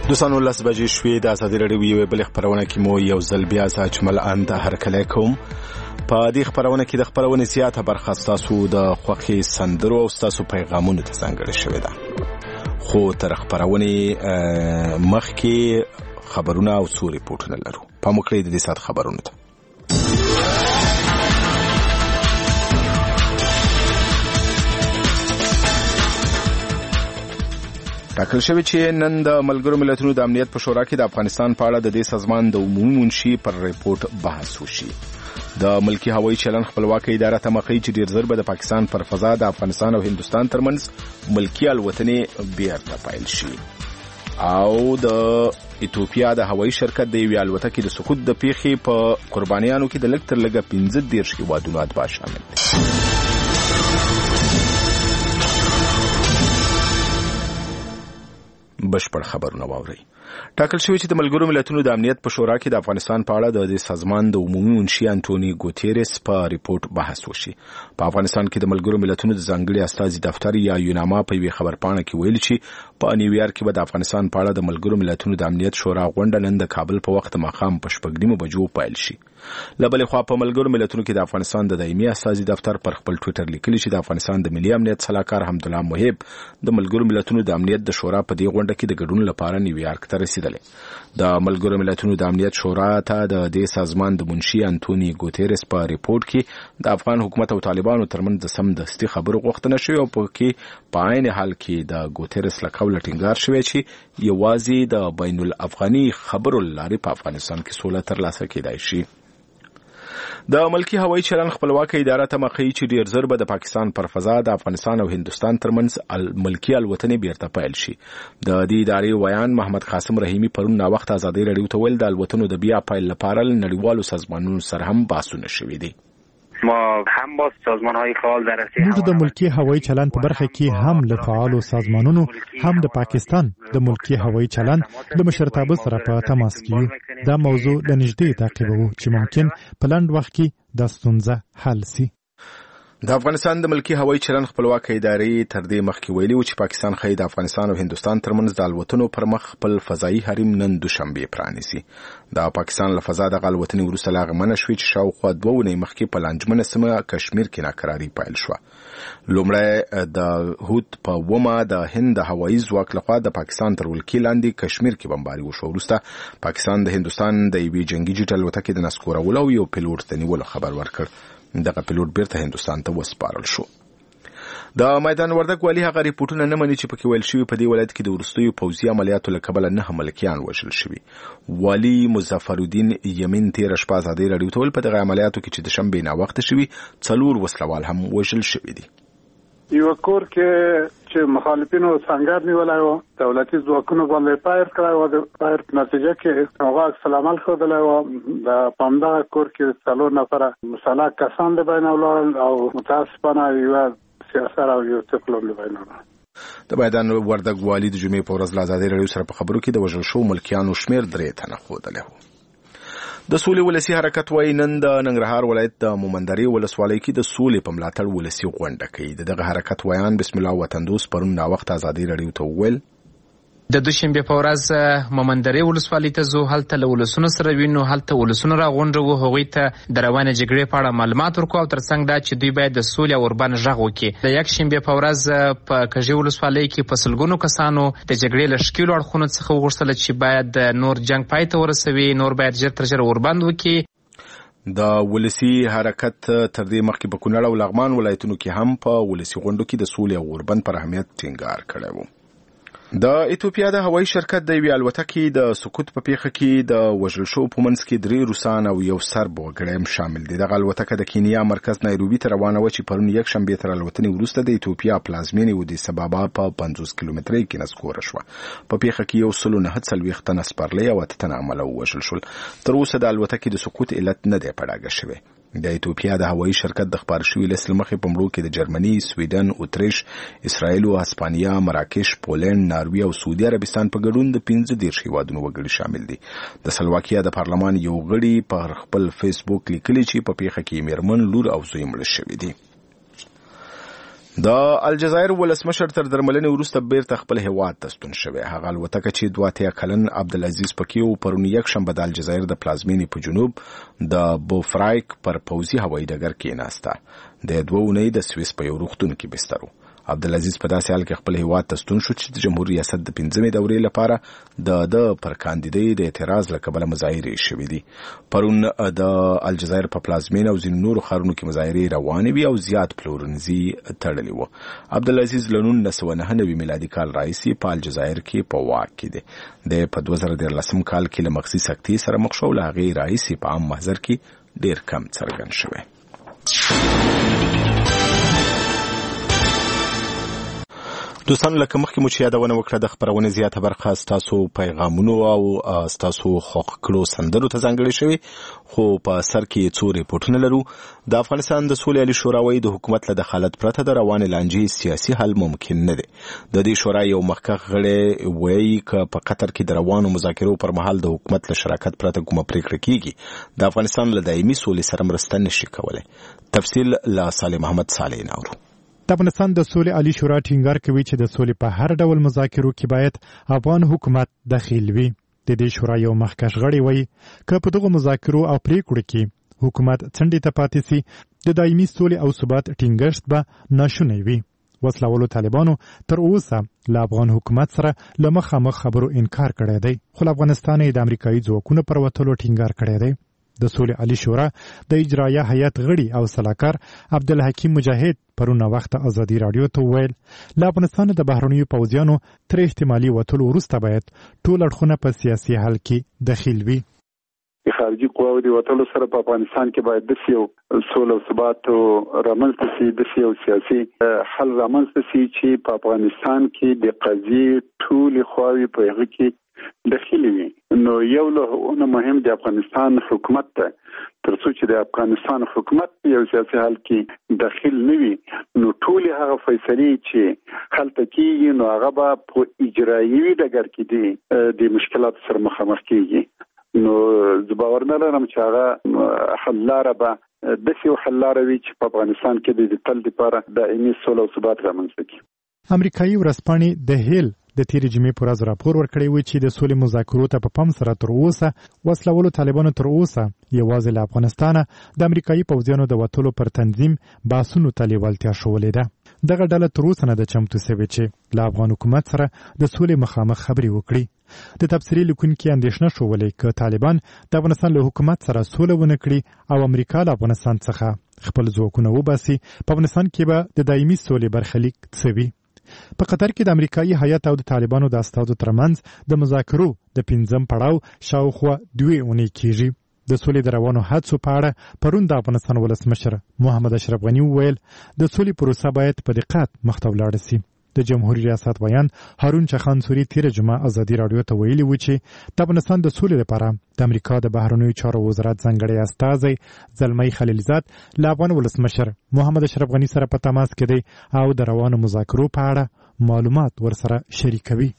دوستانو لس بجې شوې د ازادي راډیو یوې بلې خپرونه کې مو یو ځل بیا زه اجمل اند هرکلی کوم. په دې خپرونه کې د خپرونې زیاته برخه ستاسو د خوښې سندرو او ستاسو پیغامونو ته ځانګړې شوې ده. خو تر خپرونې مخکې خبرونه او څو ریپورټونه لرو. پام وکړئ د دې ساعت خبرونو ته. ټاکل شوی چې نن د ملګرو ملتونو د امنیت په شورا کې د افغانستان په اړه د دې سازمان د عمومي منشي پر ریپورت بحث وشي. د ملکی هوایي چلن خپلواکۍ اداره ته مخې چې ډیر زر به د پاکستان پر فضا د افغانستان او هندستان ترمنځ ملکی الوتنې بیرته پیل شي. او د ایتوپیا د هوایي شرکت د یوې الوتکې د سقوط د پیښې په قربانیانو کې د لږ تر لږه 15 هیوادونو اتباع شامل دي. بشپړ خبرونه واورئ. ټاکل شوی چې د ملګرو ملتونو د امنیت په شورا کې د افغانستان په اړه د دې سازمان د عمومي منشي انټونی ګوتيرس په ریپورت بحث وشي. په افغانستان کې د ملګرو ملتونو د ځانګړي استازي دفتر یا یوناما په یوه خبرپاڼه کې ویلي چې په نیویارک کې به د افغانستان په اړه د ملګرو ملتونو د امنیت شورا غونډه نن د کابل په وخت ماښام په 6:30 بجو پیل شي. له بلې خوا په ملګرو ملتونو کې د افغانستان د دایمي استازي دفتر پر خپل ټویټر لیکلي چې د افغانستان د ملي امنیت صلاحکار حمدالله محب د ملګرو ملتونو د امنیت د شورا په دې غونډه کې د ګډون لپاره نیویارک ته رسیدلی. د ملګرو ملتونو د امنیت شورا ته د دې سازمان د منشي انټونی ګوتيرس په ریپورت کې د افغان حکومت او طالبانو ترمنځ د سمدستي خبرو غوښتنه شوې او په کې په عین حال کې د ګوتيرس له قوله ټینګار شوی چې یوازې د بین الافغاني خبرو لارې په افغانستان کې سوله ترلاسه کېدای شي. د ملکی هوایي چلن خپلواکۍ اداره ته مخې چې ډیر زر به د پاکستان پر فضا د افغانستان او هندستان ترمنځ ملکی الوتنې بیرته پیل شي. د دې ادارې ویان محمد قاسم رحیمی پرون نا وخت ازادي راډیو ته ویل د الوتنو د بیا پیل لپاره نړیوالو سازمانونو سره هم بحثونه شوي دي. ما هم با سازمان‌های فعال در رسید موږ د ملکی هوایي چلن په برخه کې هم له فعالو سازمانونو هم د پاکستان د ملکی هوایي چلن د مشرتابه سره په تماس کې یو. دا موضوع د نږدې تعقیبوو چې ممکن په لنډ وخت کې د ستونزه حل شي. د افغانستان د ملکی هوایي چلن خپلواکۍ ادارې تر دې مخکې ویلي و چې پاکستان خې د افغانستان او هندستان ترمنځ د الوتنو پر مخ خپل فضایي حریم نن دوشنبه پرانیسي. د پاکستان له فضا د الوتنې وروسته لا غمنه شوې چې شاوخوا 2 اونۍ مخکې په لانجمنه سیمه کشمیر کې ناکراری پیل شو. لومړی د هوت په ومه د هند هوایي ځواک لخوا د پاکستان تر ولکې لاندې کشمیر کې بمباري وشو. وروسته پاکستان د هندستان د یوې جنگي جټ الوتکې د نسکورولو او یو پیلوټ د نیولو خبر ورکړ. دغه پیلوټ بیرته هندستان ته وسپارل شو. د میدان وردګ والي هغه ریپورتونه نه مني چې پکې ویل شوی په دې ولایت کې د وروستیو پوځي عملیاتو له کبله 9 ملکیان وژل شوي. والي مظفر الدین یمین تیر شپه ازادي راډیو ته ویل په دغه عملیاتو کې چې د شنبې نا وخت شوي 4 وسلوال هم وژل شوي دي. یو کور کې چې مخالفینو څنګه نیولای و دولتي ځواکونو باندې پایر کړای و د پایر نتیجه کې هغه سلام علیکم دلای و د پامدا کور کې 4 نفر مسلح کسان د بین اولاد او متاسفانه یو سیاست او یو تکلم د بین اولاد. د میدان وردګ والي د جمعې په ورځ ازادي راډیو سره په خبرو کې د وژل شو ملکیانو شمیر 3 تنه ښودلی و. د سولې ولسی حرکت وای نن د ننګرهار ولایت د مومندري ولسوالۍ کې د سولې په ملاتړ ولسی غونډه کوي. دغه حرکت وایان بسم الله وطن دوست پرون نا وخت ازادي راډیو ته ویل د دوشنبه په ورځ مومندري ولسوالۍ ته زو هلته له ولسونو سره وینو هلته ولسونو را غونډو هغوی ته د روانه جګړې په اړه معلومات ورکو او ترڅنګ دا چې دوی باید د سولې او اوربان غږ وکړي. د یک شنبه په ورځ په کژي ولسوالۍ کې په سلګونو کسانو د جګړې له شکیلو اړخونو څخه وغوښتل چې باید نور جنگ پای ته ورسوي نور باید ژر تر ژره اوربند وکړي. د ولسی حرکت تر دې مخکې په کونړ او لغمان ولایتونو کې هم په ولسی غونډو کې د سولې او اوربند پر اهمیت ټینګار کړی و. د ایتوپیا د هوایي شرکت د یوې الوتکې د سقوط په پیښه کې د وژل شو په منځ کې 3 روسان او یو سرب وګړی هم شامل دي. دغه الوتکه د کینیا مرکز نایروبي ته روانه و چې پرون یک شنبه تر الوتنې وروسته د ایتوپیا پلازمینې ودیس ابابا په 50 کیلومترۍ کې نسکوره شوه. په پیښه کې 149 تنه سپرلۍ او 8 تنه عمله وژل شول. تر اوسه د الوتکې د سقوط علت نه دی پړاګه شوی. د ایتوپیا د هوایي شرکت د خبر شوی لسل مخې په مړو کې د جرمني، سویډن، اتریش، اسرائیل او هسپانیا، مراکش، پولند، ناروې او سعودي عربستان په ګډون د 15 هیوادونو وګړي شامل دي. د سلواکیا د پارلمان یو غړي په خپل فیسبوک لیکلي چې په پیښه کې میرمن، لور او زوی مړ شوي دي. د الجزایر ولسمشر تر درملنې وروسته بیرته خپل هیواد ته ستون شوی. هغه الوتکه چې 2 کلن عبدالعزیز پکیو پرون یک شنبه د الجزایر د پلازمینې په جنوب د بوفرایک پر پوځي هوایي ډګر کې ناسته د 2 اونۍ د سویس په یو روغتون کې بسترو. عبدالعزیز په داسې حال کې خپل هیواد ته ستون شو چې د جمهور ریاست د 15مې دورې لپاره د پر کاندیدۍ د اعتراض له کبله مظاهرې شوې دي. پرون د الجزایر په پلازمینه او ځینو نورو ښارونو کې مظاهرې روانې وي او زیات پلورنځي تړلي وو. عبدالعزیز له 1999 میلادي کال راهیسې په الجزایر کې په واک کې دی. د په 2013 کال کې له مغزي سکتې سره مخ شو. له هغې راهیسې په عام محضر کې ډېر کم څرګند شوی. دوستانو لکه مخکې مو چې یادونه وکړه د خبرونې زیاته برخه ستاسو پیغامونو او ستاسو خوښ کړو سندرو ته ځانګړې شوې، خو په سر کې څو ریپورټونه لرو. د افغانستان د سولې عالي شورا وایي د حکومت له دخالت پرته د روانې لانجې سیاسي حل ممکن نه دی. د دې شورا یو مخکښ غړی وایي که په قطر کې د روانو مذاکرو پر مهال د حکومت له شراکت پرته کومه پریکړه کیږي د افغانستان له دایمي سولې سره مرسته نشي کولی. تفصیل له صالح محمد صالح ناورو. د افغانستان د سولې عالي شورا ټینګار کوي چې د سولې په هر ډول مذاکرو کې باید افغان حکومت دخیل وي. د دې شورا یو مخکښ غړی وایي که په دغه مذاکرو او پریکړو کې حکومت څنډې ته پاتې سي د دایمي سولې او ثبات ټینګښت به ناشونی وي. وسلوالو طالبانو تر اوسه له افغان حکومت سره له مخامخ خبرو انکار کړی دی، خو افغانستان یې د امریکایي ځواکونو پر وتلو ټینګار کړی دی. د سولې عالي شورا د اجرایه هیئت غړي او سلاکار عبدالحکیم مجاهد پرون وخت ازادي رادیو ته ویل له افغانستان د بهرنیو پوځیانو تر احتمالي وتلو وروسته باید ټول اړخونه په سیاسي حل کې دخیل وي. خارجي قواو د وتلو سره په افغانستان کې باید د سیو سول او ثبات رامنځته شي، د سیو سیاسي حل رامنځته شي چې په افغانستان کې د قضیې ټول خواوې په هغه کې داخلي وي. نو یو له مهم د افغانستان حکومت ته تر څو چې د افغانستان حکومت یو سیاسي حل کې داخل نه وي نو ټول هغه فیصلې چې هلته کېږي نو هغه به په اجرایي ډګر کې دي د مشکلات سره مخامخ کېږي. نو زه باور نه لرم چې هغه حل لاره به داسې حل لاره وي چې په افغانستان کې د تل لپاره دایمي سوله او ثبات رامنځته کړي. امریکایي ورځپاڼې د هیل د تیرې جمعې پر ورځ راپور ورکړی و چې د سولې مذاکرو ته په پام سره تر اوسه وسلوالو طالبانو تر اوسه یوازې له افغانستانه د امریکایي پوځیانو د وتلو پر تنظیم باسونو ته لیوالتیا ښولې ده. دغه ډله تر اوسه نه ده چمتو شوې چې له افغان حکومت سره د سولې مخامخ خبرې وکړي. د تبصرې لیکونکي اندېښنه ښولې که طالبان د افغانستان له حکومت سره سوله ونه کړي او امریکا له افغانستان څخه خپل ځواکونه وباسي په افغانستان کې به د دایمي سولې برخلیک څه وي. په قطر کې د امریکایي هیئت او د طالبانو د استازو ترمنځ د مذاکرو د 5م پړاو شاوخوا 2 اونۍ کېږي. د سولې د روانو حادثو په اړه پرون د افغانستان ولسمشر محمد اشرف غني وویل د سولې پروسه باید په دقت مخته ولاړه سي. د جمهوریت ریاست بیان هارون چخانسوري تیر جمعه ازادي رادیو ته ویلي و چې د افغانستان د سولې لپاره د امریکا د بهرنیو چارو وزارت ځانګړی استازی زلمی خلیلزاد له افغان ولسمشر محمد اشرف غني سره په تماس کې دی او د روانو مذاکرو په اړه معلومات ورسره شریکوي.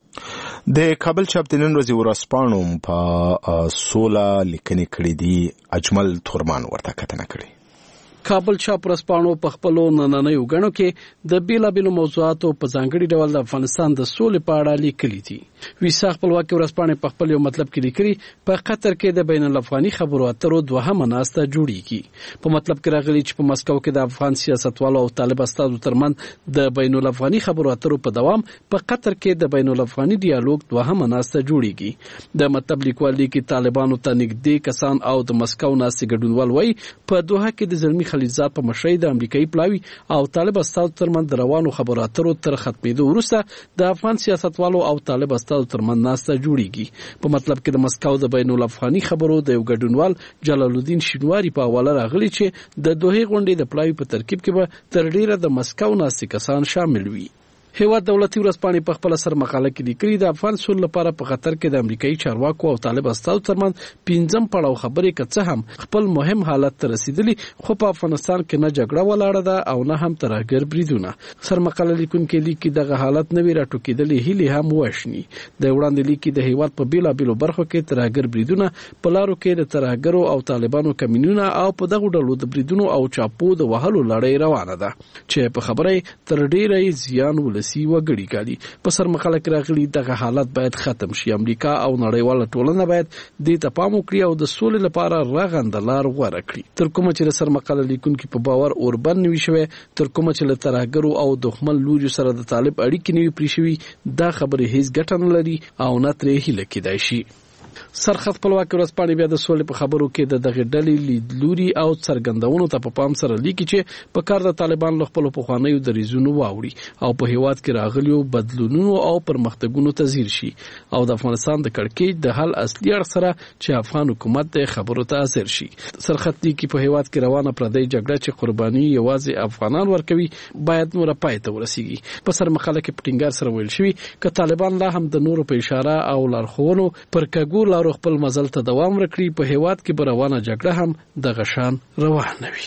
د کابل چاپ د نن ورځې ورځپاڼو په سوله لیکنې کړې دي. اجمل تورمان ورته کتنه کړې. کابل چاپ ورځپاڼو په خپلو نننیو غڼو کې د بیلابیلو موضوعاتو په ځانګړي ډول د افغانستان د سولې په اړه لیکلي دي. ویسا خپلواکي ورځپاڼې په خپل یو مطلب کې لیکلي په قطر کې د بین الافغاني خبرو اترو دوهمه ناسته جوړیږي. په مطلب کې راغلي چې په مسکو کې د افغان سیاستوالو او طالب استازو ترمنځ د بین الافغاني خبرو اترو په دوام په قطر کې د بین الافغاني ډیالوګ دوهمه ناسته جوړیږي. د مطلب لیکوال لیکي طالبانو ته نږدې کسان او د مسکو ناستې ګډونوال وایي په دوحه کې د زلمی خلیلزاد په مشرۍ د امریکایي پلاوي او طالب استازو ترمنځ د روانو خبرو اترو تر ختمېدو وروسته د افغان سیاستوالو او طالب استازو ترمنځ ناسته جوړیږي. په مطلب کې د مسکو د بین الافغاني خبرو د یو ګډونوال جلال الدین شینواری په حواله راغلي چې د دوحې غونډې د پلاوي په ترکیب کې به تر ډیره د مسکو ناستې کسان شامل وي. هیواد دولتي ورځپاڼې په خپل سر مقاله کې لیکلي د افغان سول لپاره په خطر کې د امریکایي چارواکو او طالب استازو ترمنځ 5م پړاو خبرې کڅه هم خپل مهم حالت ته رسیدلی خو په افغانستان کې نه جګړه ولاړه ده او نه هم ترهګر بریدونه. سر مقاله لیکونکي لیکي دغه حالت نوی راټوکېدلې هلي هم وښني. د وړاندې لیکي د هیواد په بیلابیلو برخو کې ترهګر بریدونه په لارو کې د ترهګرو او طالبانو کمینونه او په دغه ډلو د بریدونو او چاپو د وهلو لړۍ روانه ده چې په خبره تر ډیره زیان ولسی وګړي کالي. په سر مقاله کې راغلي دغه حالت باید ختم شي. امریکا او نړیواله ټولنه باید دې ته پام وکړي او د سولې لپاره رغنده لار غوره کړي. تر کومه چې سر مقاله لیکونکي په باور اوربن نوي شوی، تر کومه چې له ترهګرو او دښمن لوري سره د طالب اړیکې نوي پرې شوي، دا خبره هیڅ ګټه نه لري او نه ترې هیله کېدای شي. سرخط خپلواکي ورځپاڼې بیا د سولې په خبرو کې د دغه ډلې لیدلوري او څرګندونو ته په پام سره لیکي چې په کار د طالبان له خپل پخوانیو دریځونو واوړي او په هیواد کې راغلیو بدلونونو او پرمختګونو ته ځیر شي او د افغانستان د کړکېچ د حل اصلي اړخ سره چې افغان حکومت د خبرو ته حاضر شي. سرخط لیکي په هیواد کې روانه پردی جګړه چې قرباني یوازې افغانان ورکوي باید نور پای ته ورسیږي. په سر مقاله کې په ټینګار سره ویل شوی ک طالبان لا هم د نورو په اشاره او لارښوونو پر کګو لارو خپل مزل ته دوام ورکړي، په هیواد کې به روانه جګړه هم د غشان روانه وي.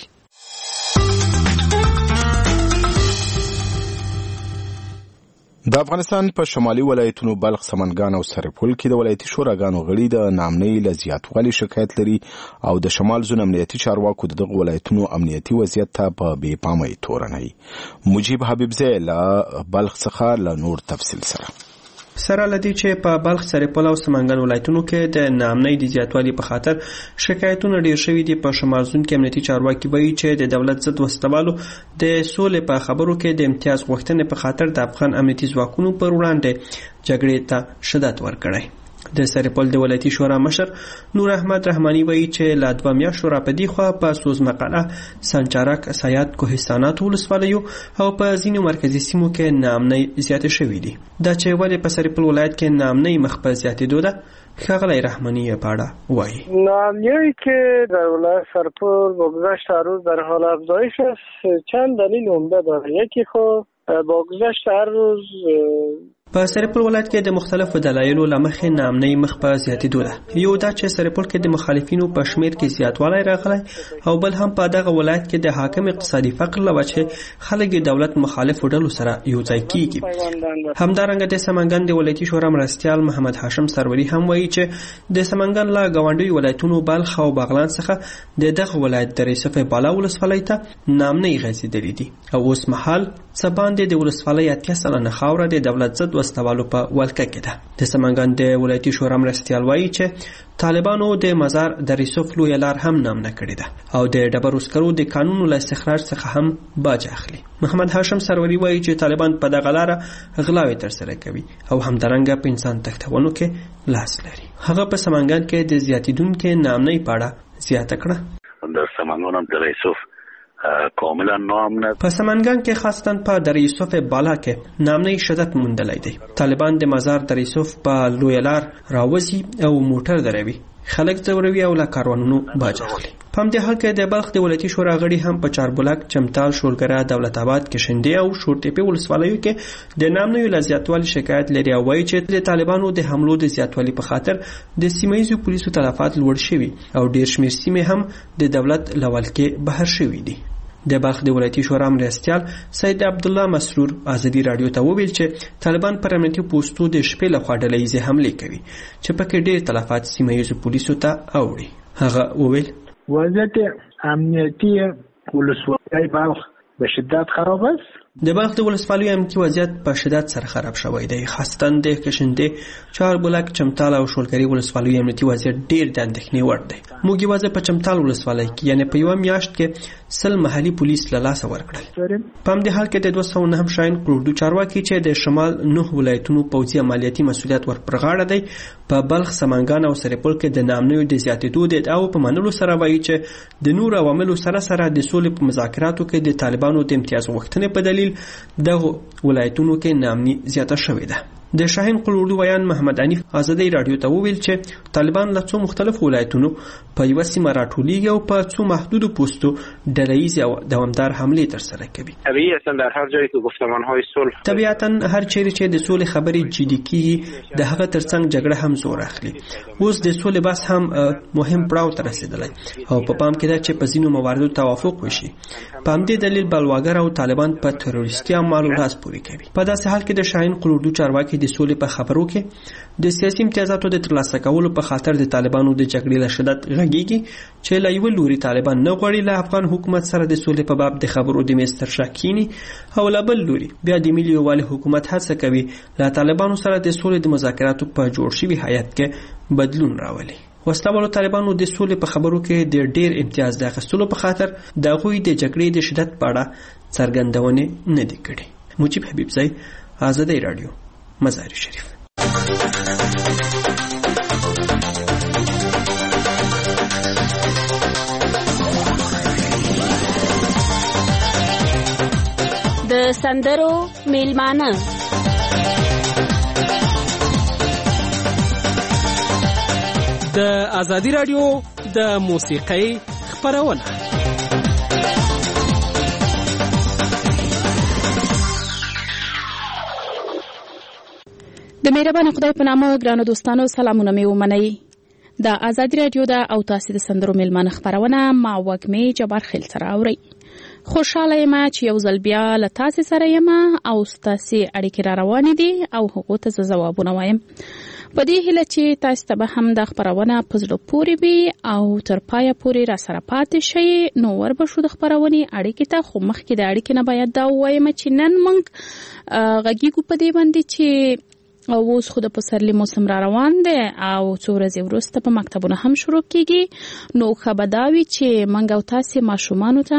د افغانستان په شمالي ولایتونو بلخ، سمنګان او سرپل کې د ولایتي شوراګانو غړي د نامنۍ له زیاتوالي شکایت لري او د شمال زون امنیتي چارواکو دغه ولایتونو امنیتي وضعیت ته په بې پامۍ تورنوي. مجیب حبیبزی له بلخ څخه له نور تفصیل سره لدی چې په بلخ، سرپل او سمنګان ولایتونو کې د نامنۍ د زیاتوالي په خاطر شکایتونه ډیر شوي دي. په شمال زون کې امنیتي چارواکي وایي چې د دولت ضد وسلوالو د سولې په خبرو کې د امتیاز غوښتنې په خاطر د افغان امنیتي ځواکونو پر وړاندې جګړې ته شدت ورکړی. د سرپل د ولایتي شورا مشر نور احمد رحماني وایي چې لا 2 میاشتو راپدې خوا په سوز مقاله، سنچارک، سیاد، کوهستانات ولسوالیو او په ځینو مرکزي سیمو کې نامنۍ زیاتې شوې دي. دا چې ولې په سرپل ولایت کې نامنۍ مخ په زیاتېدو ده، ښاغلی رحمانی یې په اړه وایي. نامنی‌هایی که در ولایت سرپل با گذشت هر روز در حال افزایش است چند دلیل عمده داره. یکی خب با گذشت هر روز په سرپل ولایت کې د مختلفو دلایلو له مخې نامنۍ مخ په زیاتېدو ده. یو دا چې سرپل کې د مخالفینو په شمیر کې زیاتوالی راغلی او بل هم په دغه ولایت کې د حاکم اقتصادي فقر له وجې خلک د دولت مخالفو ډلو سره یو ځای کیږي. همدارنګه د سمنګان د ولایتي شورا مرستیال محمد هاشم سروری هم وایي چې د سمنګان له ګاونډیو ولایتونو بلخ او بغلان څخه د دغه ولایت د ریسف بالا ولسوالۍ ته نامنۍ غځېدلې دي او اوس مهال څه باندې د ولسوالۍ 80 سلنه خاوره د دولت ضد وسلوالو په ولکه کې ده. د سمنګان د ولایتي شورا مرستیال وایي چې طالبانو د مزار د ریسوف لویه لار هم نامنه کړې ده او د ډبرو سکرو د قانون له استخراج څخه هم باج اخلي. محمد هاشم سروری وایي چې طالبان په دغه لاره غلاوې ترسره کوي او همدارنګه په انسان تښتونو کې لاس لري. هغه په سمنګان کې د زیاتېدونکې نامنۍ په اړه زیاته کړه. در سمنګان هم د ریسوف کاملا نامنه په سمنګان کې خاصتاً په دریسوف بالا کې نامنۍ شدت موندلی دی. طالبان د مزار دریسوف په لویه لار راوځي او موټر دروي، خلک ځوروي او له کاروانونو باج اخلي. په همدې حال کې د بلخ د ولایتي شورا غړي هم په چاربلاک، چمتال، شولګره، دولت آباد، کشندې او شورتېپې ولسوالیو کې د نامنیو له زیاتوالي شکایت لري او وایي چې د طالبانو د حملو د زیاتوالي په خاطر د سیمه ییزو پولیسو تلفات لوړ شوي او ډېر شمېر سیمې هم د دولت له ولکې بهر شوي دي. د بلخ د ولایتي شورا مرستیال سید عبدالله مسرور ازادي رادیو ته وویل چې طالبان پر امنیتي پوستو د شپې لخوا ډلهییزې حملې کوي چې پکې ډېر تلفات سیمه ییزو پولیسو ته اوړي. هغه وویل وضعیت امنیتی ولسوالی بلخ به شدت خراب است. د بلخ د ولسوالیو امنیتي وضعیت په شدت سره خراب شوی دی. خاصتاً د کشندې، چاربلاک، چمتال او شولګرې ولسوالیو امنیتي وضعیت ډېر د اندېښنې وړ دی. موږ یوازې په چمتال ولسوالۍ کې یعنې په 1 میاشت کې 100 محلي پولیس له لاسه ورکړل. په همدې حال کې د 209 شاین کروردو چارواکي چې د شمال 9 ولایتونو پوځي عملیاتي مسؤلیت ور پر غاړه دی په بلخ، سمنګان او سرپل کې د نامنیو د زیاتېدو د ادعاو په منلو سره وایي چې د نور عواملو سره سره د سولې په مذاکراتو کې د طالبانو د امتیاز غوښتنې په دلیل دغه ولایتونو کې نامني زیاته شوې ده. د شاهین قلوردو ویان محمد عنیف آزادۍ رادیو ته وویل چې طالبان له څو مختلفو ولایتونو په یوه سیمه راټولیږي او په څو محدودو پوستو ډله‌ییزې او دوامدار حملې ترسره کوي. طبیعتاً در هر جایی که گفتمان‌های صلح طبیعتاً هر چیرې چې د سولې خبرې جدي کیږي د هغه ترڅنګ جګړه هم زور اخلي. اوس د سولې بحث هم مهم پړاو ته رسېدلی او په پام کې ده چې په ځینو مواردو توافق وشي. په همدې دلیل بلواګر او طالبان په تروریستي اعمالو لاس پورې کوي. په داسې حال کې د شاهین قلوردو چارواکي د سولې په خبرو کې د سیاسي امتیازاتو د ترلاسه کولو په خاطر د طالبانو د جګړې له شدت غږیږي چې له یوه لوري طالبان نه غواړي له افغان حکومت سره د سولې په باب د خبرو د میز تر شا کینی او له بل لوري بیا د ملي یووالي حکومت هڅه کوي له طالبانو سره د سولې د مذاکراتو په جوړ شوي هیئت کې بدلون راولي. وسلهوالو طالبانو د سولې په خبرو کې د ډیر امتیاز د اخیستلو په خاطر د هغوی د جګړې د شدت په اړه څرګندونې نه دي کړې. مجيب حبیبزی، آزادۍ رادیو، مزار شریف. د سندرو میلمانه د آزادۍ رادیو د موسیقۍ خپرونه. د مهربان خدای په نامه ګرانو دوستانو سلامونه مې ومنئ. د آزادۍ رادیو د او تاسو د سندرو میلمانه خپرونه ما وګمې جبار خیل سره اوري. خوشاله یم چې یو ځل بیا له تاسو سره یم او ستاسو اړیکې را روانې دي او هغو ته ځوابونه وایم. په دې هیله چې تاسو ته به هم د خپرونه په زړه پورې وي او تر پایه پورې را سره پاتې شئ. نو وربشو د خپرونې اړیکې ته، خو مخکې د اړیکې نه باید دا ووایم چې نن موږ غږیږو په دې باندې چې اوس خو د پسرلي موسم را روان دی او څو ورځې وروسته په مکتبونه هم شروع کیږي. نو ښه به دا وي چې موږ او تاسې ماشومانو ته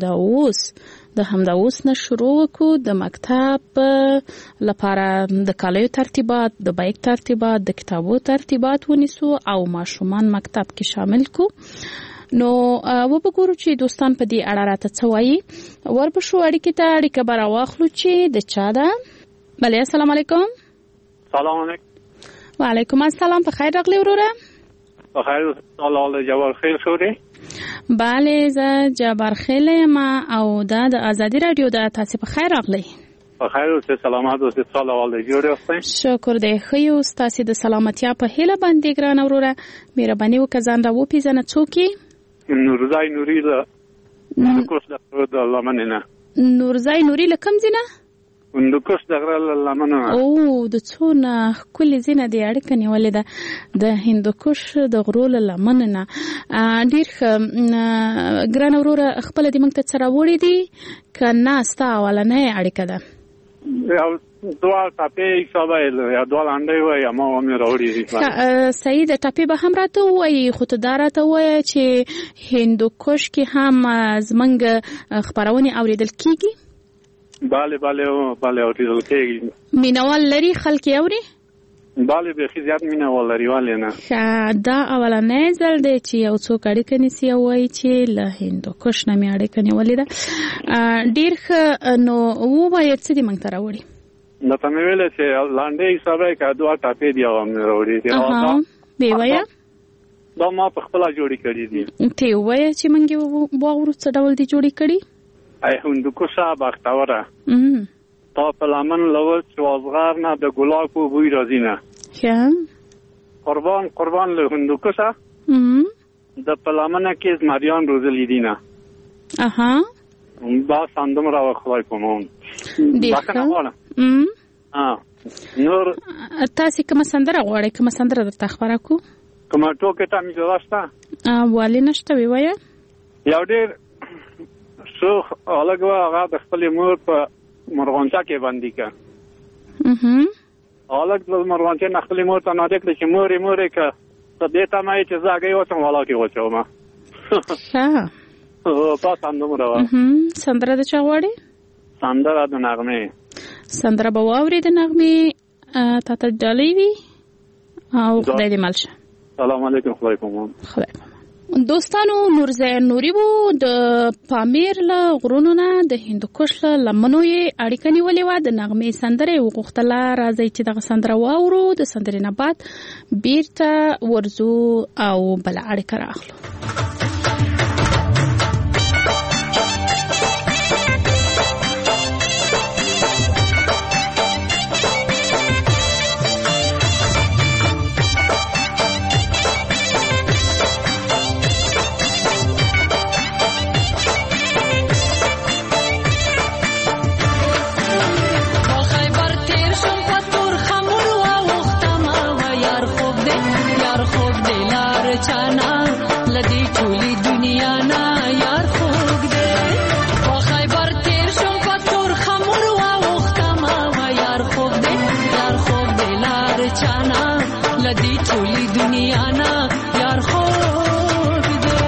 همدا اوس نه شروع وکړو د مکتب لپاره د کالیو ترتیبات، د بیک ترتیبات، د کتابو ترتیبات ونیسو او ماشومان مکتب کې شامل کو. نو وبګورو چې دوستان په دې اړه راته څه وایي. وربشو اړیکې ته اړیکه به راواخلو چې د چا ده. بله، السلام علیکم. سلام علیکم. وعلیکم السلام. په خیر راغلی وروره. په خیر. الله جبار خیل شوري. بله، زه جبار خیل یم او دا د آزادۍ رادیو د تاسو په خیر راغلی. په خیر اوسئ، سلامات اوسئ، سال اول جوړ اوسئ. شکر دی. ښه یو. ستاسو د سلامتیا په هیله باندې ګرانه وروره مهرباني وکړه ځان را وپېژنه. څوک یې؟ نورزای نوري له هندوکش د لمنې نه. نورزای نوري له کوم ځای نه؟ هندوکش د غره له لمنې نه. او د څونه ښکلې ځای نه دې اړیکه نیولې ده د هندوکش د غرو له لمنې نه. ډېر ښه. ګرانه وروره خپله دې موږ ته څه راوړي دي که نه ستا اولنۍ اړیکه ده؟ دوه ټاپې حسابه یا دوه لنډۍ وایي یا ما مې راوړي دي. صحیح ده. ټاپې به هم راته ووایي، خو ته دا راته ووایه چې هندوکش کې هم زموږ خپرونې اورېدل کېږي. بله اوریدل کېږي. مینوال لري خلک یې اوري؟ بله بیخي زیات مینوال لري، ولې نه. دا اولنی ځل دی چې یو څوک اړیکه نیسي او وایي چې له هندوکش نه مې اړیکه نیولې ده. ډېر ښه. نو ووایه څه دې موږ ته راوړي؟ درته مې ویلې چې لنډۍ حسابه که دوه ټاپې دي هغه مې راوړي دي. بې وایه؟ دا ما په خپله جوړې کړي دي. ته یې ووایه چې موږ یې واورو څه ډول دي جوړې کړي. ای هندوکشه بختوره تا په لمن له وچ وازغر نه د ګلاب بوی راځي نه. قربان له هندوکشه د په لمنه کې زمریان روزلي دي نه. بس همدومره خدای کوم. نور تاسې کومه سندره غواړئ؟ کومه سندره درته خپره کړو؟ کومه ټوکې ته مې جوړه شته؟ ولې نشته؟ ووایه. یو ډېر څو هلک و، هغه د خپلې مور په مرغانچه کې بندي کړه. هلک د مرغانچې نه خپلې مور ته نادې کړه چې مورې که ته دې تمه یې چې زه هګۍ واچوم والا کې واچومه. تاسو همدومره وه. سندره د چا غواړې؟ سندره د نغمې. سندره به واورې د نغمې تا ته ډالۍ وي او خدای دې مل شه. سلام علیکم. خدای پامان. خدای پامان. دوستانو نورزین نوري وو د پامیر له غرونو نه د هندوکش له لمنو یې اړیکه نیولې وه. د نغمې سندره یې وغوښتله راځئ چې دغه سندره واورو. د سندرې نه بعد بیرته ورځو او بله اړیکه راخلو. چانا لدی ټولي دنیا نا یار خوګ دې په خیبر تیر شم پتور خمر وا وختما و یار خوګ دې لار چانا لدی ټولي دنیا نا یار خوګ دې.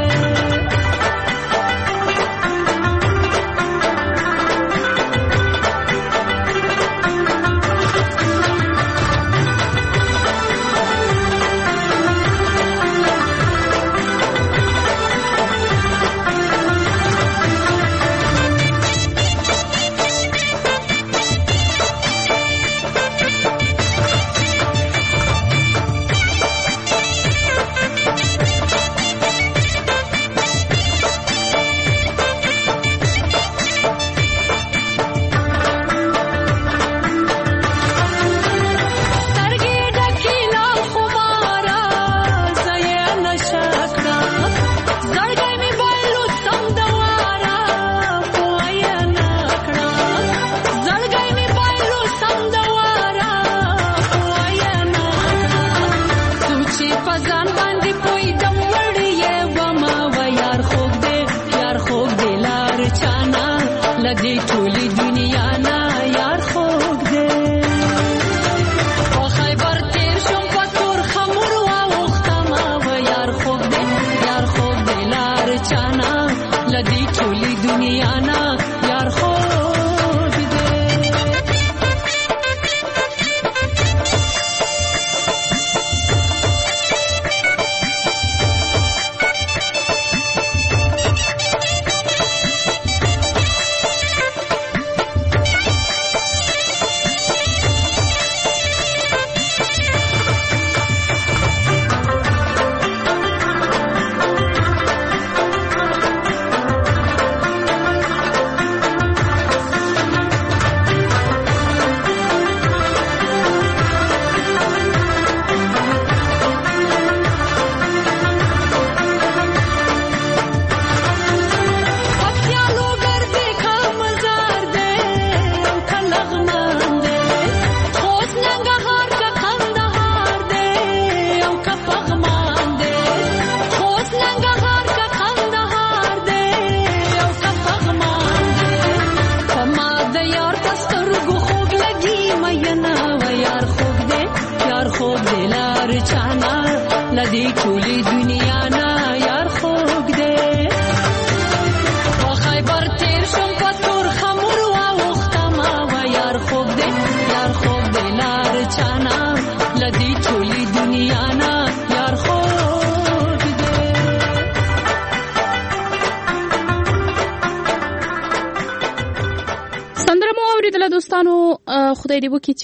خدای دې وکړي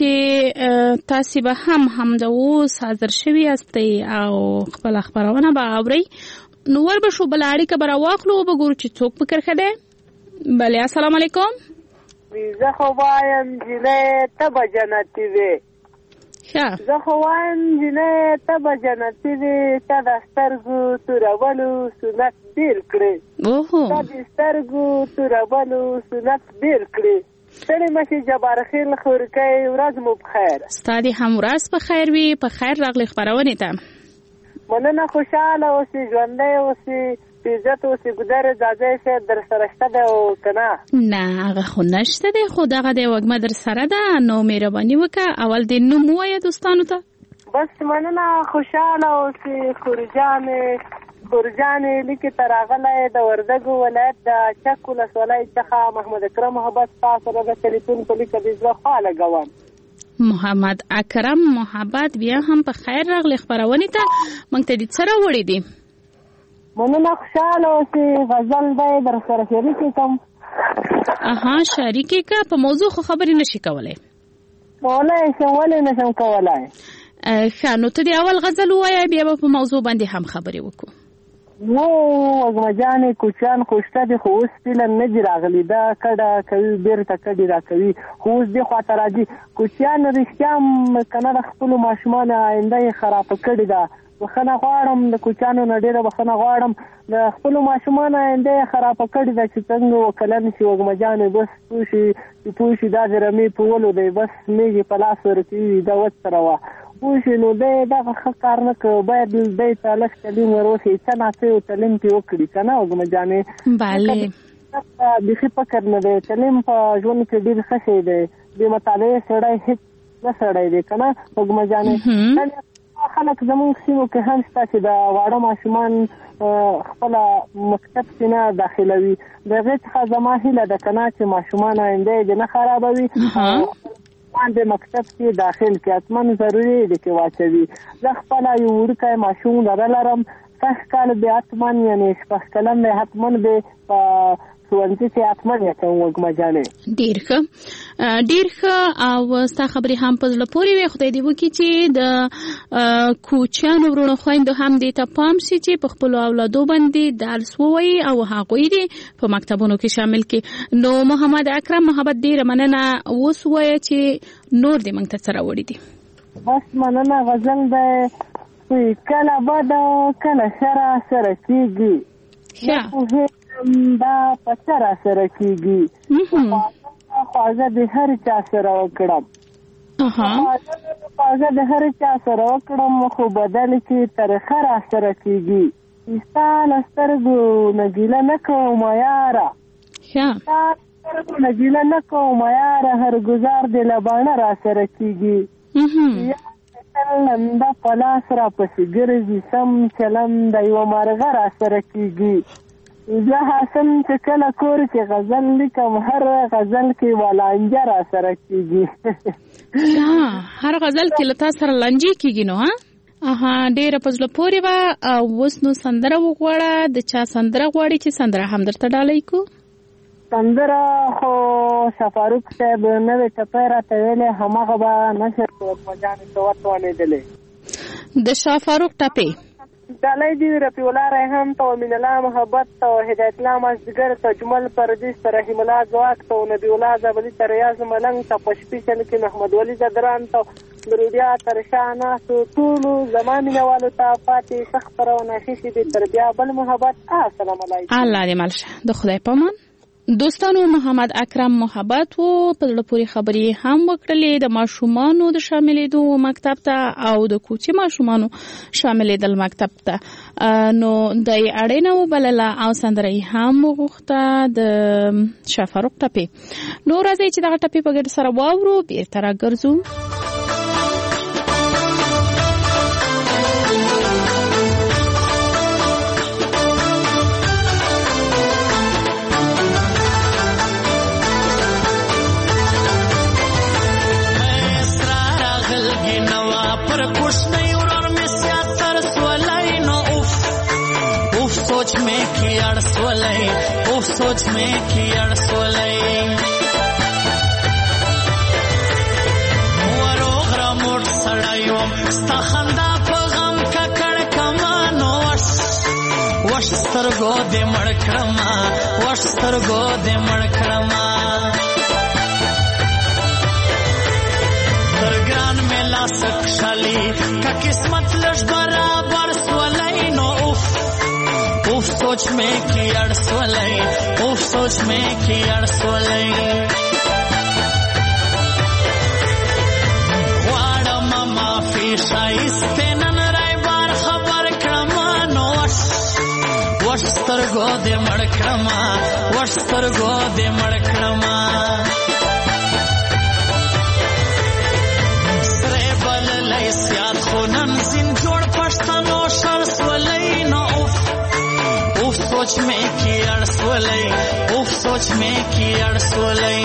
چې تاسو به هم د اوس حاضر شوي یاستئ او خپل خبرونه به اورئ. نو ور به شو بل اړیکه به راواخلو به ګورو چې څوک په کرښه دی. بله السلام علیکم. زه خو وایم جنې ته به جنتي وې. زه خو وایم جنې ته به جنتي وې. تا د سترګو تورولو سنت ډېر کړې. تا د سترګو تورولو سنت ډېر کړې. ستړي مشي جبار خیل خورکۍ ورځ مو بخیر. ستا دې هم ورځ په خیر وي. په خیر راغلی خپرونې ته. مننه. خوشحاله اوسې، ژوندی اوسې، په عزت اوسې. ګودر ځاځی صاحب در سره شته دی او که نه؟ نه هغه خو نشته دی، خو دغه دی وږمه در سره ده. نو مهرباني وکړه اول دې نوم ووایه دوستانو ته. بس مننه. خوشحاله اوسې. خورجانې لیکې ته راغلی د وردګو ولایت د چک ولسوالۍ څخه محمد اکرم محبت ستا سره د تلیفون په لیکه د زړه خوا لګوم. محمد اکرم محبت بیا هم په خیر راغلی خپرونې ته. موږ ته دې څه راوړي دي؟ مننه خوشاله اوسې غزل دی در سره شریکې کوم. شریکې کا په موضوع خو خبرې نشي کولی؟ کولای شم، ولې نشم کولی؟ ښه نو ته د اول غزل ووایه بیا به په موضوع باندې هم خبرې وکړو. وږمه جانې کوچیان خو شته دي خو اوس فیلم نه دي راغلي، دا کډه کوي بیرته کډې را کوي خو اوس دې خواته راځي. کوچیان رښتیا هم که نه د خپلو ماشومانو آینده یې خرابه کړې ده. بخښنه غواړم د کوچیانو نه ډېره بخښنه غواړم، د خپلو ماشومانو آینده یې خرابه کړې ده چې څنګه وکلن شي وږمه جانې بس پوه شي دا د رمې په ولو دی بس میږي په لاس ورکوي دا وسره وه پوه نو دی دغه ښه کار نه کوي، باید دی ته لږ تعلیم وروښي، څه ناڅه یو تعلیم پرې وکړي که نه وږمه جانې؟ بله بیخي فکر نه دی، تعلیم په ژوند کې ډېر ښه شی دی، بې مطالعې سړی هېڅ نه سړی دی که نه وږمه جانې؟ خلک زموږ سیمو کې هم شته چې د واړه ماشومان خپله مکتب کې نه داخلوي. د هغې څخه زما هیله ده که نه چې ماشومان آینده یې دې نه خرابوي د مکتب کې داخل کې حتما ضروري دی کې واچوي. زه خپله یو وړوکی ماشوم لرم 6 کال به حتما یعنې 6 کلن دی حتما به په ښوونځي کې حتما یې کوم وږمه جانې. ډېر ښه او ستا خبرې هم په زړه پورې وي. خدای دې وکړي چې د کوچیانو وروڼو خویندو هم دې ته پام شي چې په خپلو اولادو باندې درس ووایي او هغوی دې په مکتبونو کې شامل کړي. نو محمد اکرم محبت ډېره مننه، اوس ووایه چې نور دې موږ ته څه راوړي دي؟ بس مننه. غزل دی کله بد کله شره سره کېږي دا په څه را سره کېږي خواږه د هر چا سره وکړم خواږه د هر چا سره وکړم خو بدل چې ترخه را سره کېږي ستا له سترګو نه ګیله نه کوم یاره ستا له سترګو نه ګیله نه کوم یاره هر ګزار د لبانه را سره کېږي لنده په لاس را پسې ګرځي سم چلند د یوه مرغه را سره کېږي زه حسن چې کله کور کې غزل لیکم هر غزل کې ولانجه را سره کېږي. هر غزل کې له تا سره لانجې کېږي نو ډېره په زړه پورې وه. اوس نو سندره وغواړه، د چا سندره غواړي چې سندره هم درته ډالۍ کو؟ سندره خو شفاروق صاحب نوې ټپۍ راته ویلې هماغه به نشر وږمه جانې ته وتوانېدلې. د شفاروق ټپۍ ډالۍ دي رفیع الله ریحان ته، امین الله محبت ته، هدایت الله مازدیګر ته، جمل پردیس ته، رحیم الله ځواک ته، نبی الله زبلي ته، ریاض ملنګ ته، په شپېچل کې محمد ولی زدران ته، درودیا تر شاه ناستو ټولو زما مینهوالو ته پاتې ښه خپرونه ښې شي تر بیا بل محبت. السلام علیکم. الله دې ملشه د خدای پامان. دوستانو محمد اکرم محبت و په زړه پورې خبرې هم وکړلې د ماشومانو د شاملېدو مکتب ته او د کوچي ماشومانو شاملېدل مکتب ته. نو د اړینه وبلله او سندره هم وغوښته د شفاروق ټپې. نو راځئ چې دغه ټپې په ګډه سره واورو بیرته راګرځو. सोच में की अड़सोलई वरोगरा मोट सड़ायो स्ताखंदा पगम का कड़ कमानो वश सरगो दे मड़कड़मा वश सरगो दे मड़कड़मा दरग्रान में ला सकशाली का किस्मत लश बराबर सोलई नो उफ सोच में की अड़सोलई उफ सोच में की अड़सोलई वाड़ा माफी शाइस्ते नन राय बार खबर क्रमानो वश सरगो दे मड़कड़मा वश सरगो दे मड़कड़मा सरे बल लई सियाद खुनन जिन जोड़ पश्तनो शरसोलई नो उफ सोच में की अड़सोलई उफ सोच में की अड़सोलई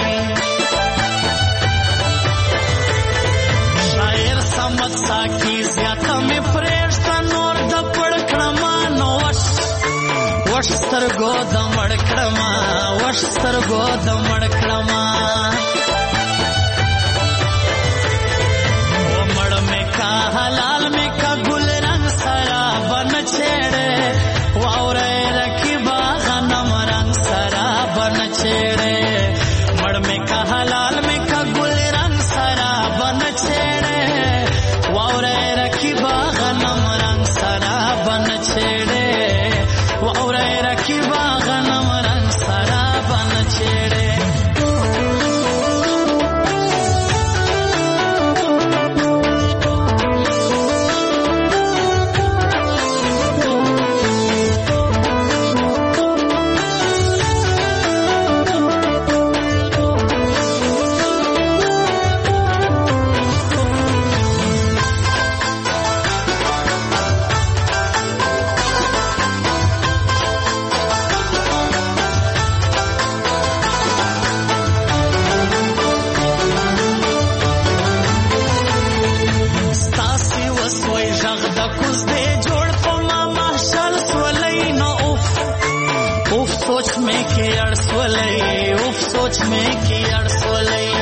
शायर समझ साकी ज्यादा में प्रेष्टा नोर द पड़कड़मा नो سترګو د مړ کړما وش سترګو د مړ کړما و مړ مې کا حلال مې کا ګل رنگ سرا بن چھڑے واورې رکیبا غنم رنگ سرا بن چھڑے مړ مې کا حلال مې کا ګل رنگ سرا بن چھڑے واورې رکیبا غنم رنگ سرا بن چھڑے واورې رکیبا غنم رنگ سرا بن چھڑے सोच में की अड़सोलई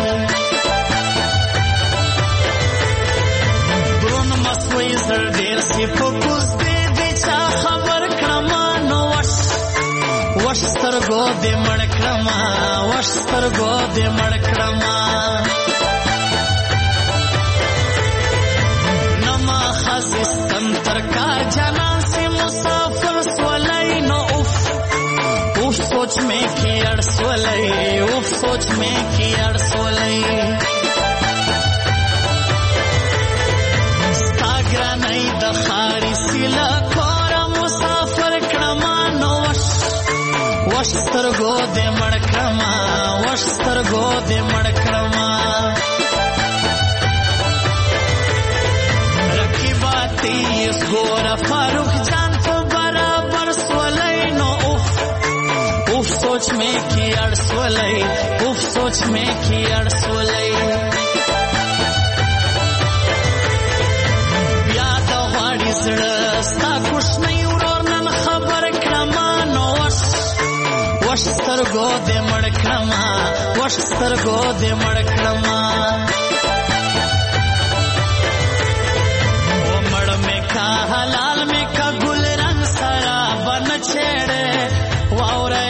ब्रोन मसवई जर देर सी फोकस दे बेचा खबर क्रमा नो वश स्तरगो दे मड़ क्रमा वश स्तरगो दे मड़ क्रमा नमा खासिस तंतर का जना से मुसाफिर सोलई नो उफ सोच में की अड़सोलई उफ सोच में की अड़सोलई स्तागरा नहीं दखारी सिला कोरा मुसाफिर क्रमा नो वश स्तरगो दे मड़ क्रमा वश स्तरगो दे मड़ क्रमा रखी बाती इस गोरा फारूक जान तो बराबर सोलई नो उफ सोच में की अड़सोलई उफ सोच में की अड़सोलई याद वाड़ी सड़स्ता कुछ नहीं उड़ोर नन खबर क्रमा नो वश स्तरगो दे मड़ क्रमा वश स्तरगो दे मड़ क्रमा वो मड़ में का हलाल में का गुल रंग सरा बन छेड़े वावरे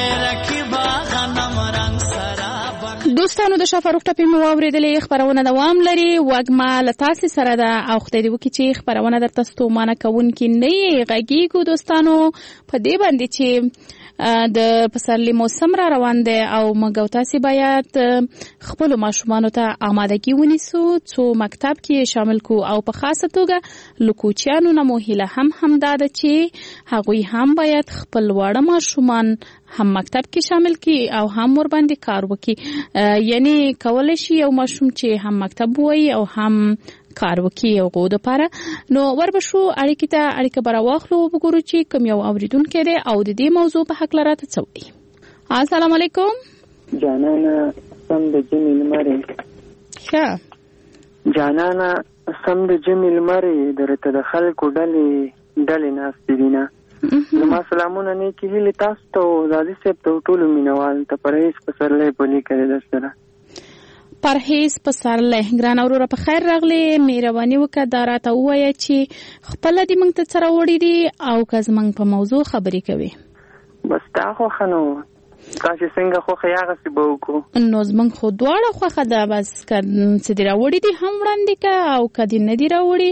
دوستانو د شفاروق ټپې مو واورېدلې خبرونه دوام لري وګما له تاسې سره ده او خدای دې وکړي چې خبرونه درته ستومانه کوونکې نه یې غږیږو دوستانو په دې باندې چې د پسرلي موسم را روان دی او موږ او تاسې باید خپلو ماشومانو ته آمادګي ونیسو څو مکتب کې شامل کو او په خاصه توګه له کوچیانو نه مو هیله هم دا ده چې هغوی هم باید خپل واړه ماشومان هم مکتب کې شامل کی او هم ور باندې کار وکي یعنی کولای شي یو ماشوم چې هم مکتب وای او هم کار وکي او غو د پاره نو وربشو اړیکه برا واخلو وګورو چې کوم یو اوریدونکو دی او د دې موضوع په حق لراته څوي السلام علیکم جانانا سم د جمیل مری ښه جانانا سم د جمیل مری درته د خلکو ډلې ناستې دي نه زما سلامونه نیکی هیلې تاسو ته زادي صاحب ته ټولو مینوال ته پرهیز پسرلی په لیکلې ده سره پرهیز پسرلی ګران اوروره په خیر راغلی مهرباني وکړه دا راته ووایه چې خپله دې موږ ته څه راوړي دي او که زموږ په موضوع خبرې کوي بس تا خوښه نه وه تاسې څنګه خوښه یې هغسې به وکړو نو زموږ خو دواړه خوښه ده بس که څه دې راوړي دي هم وړاندې که او که دې نه دي راوړي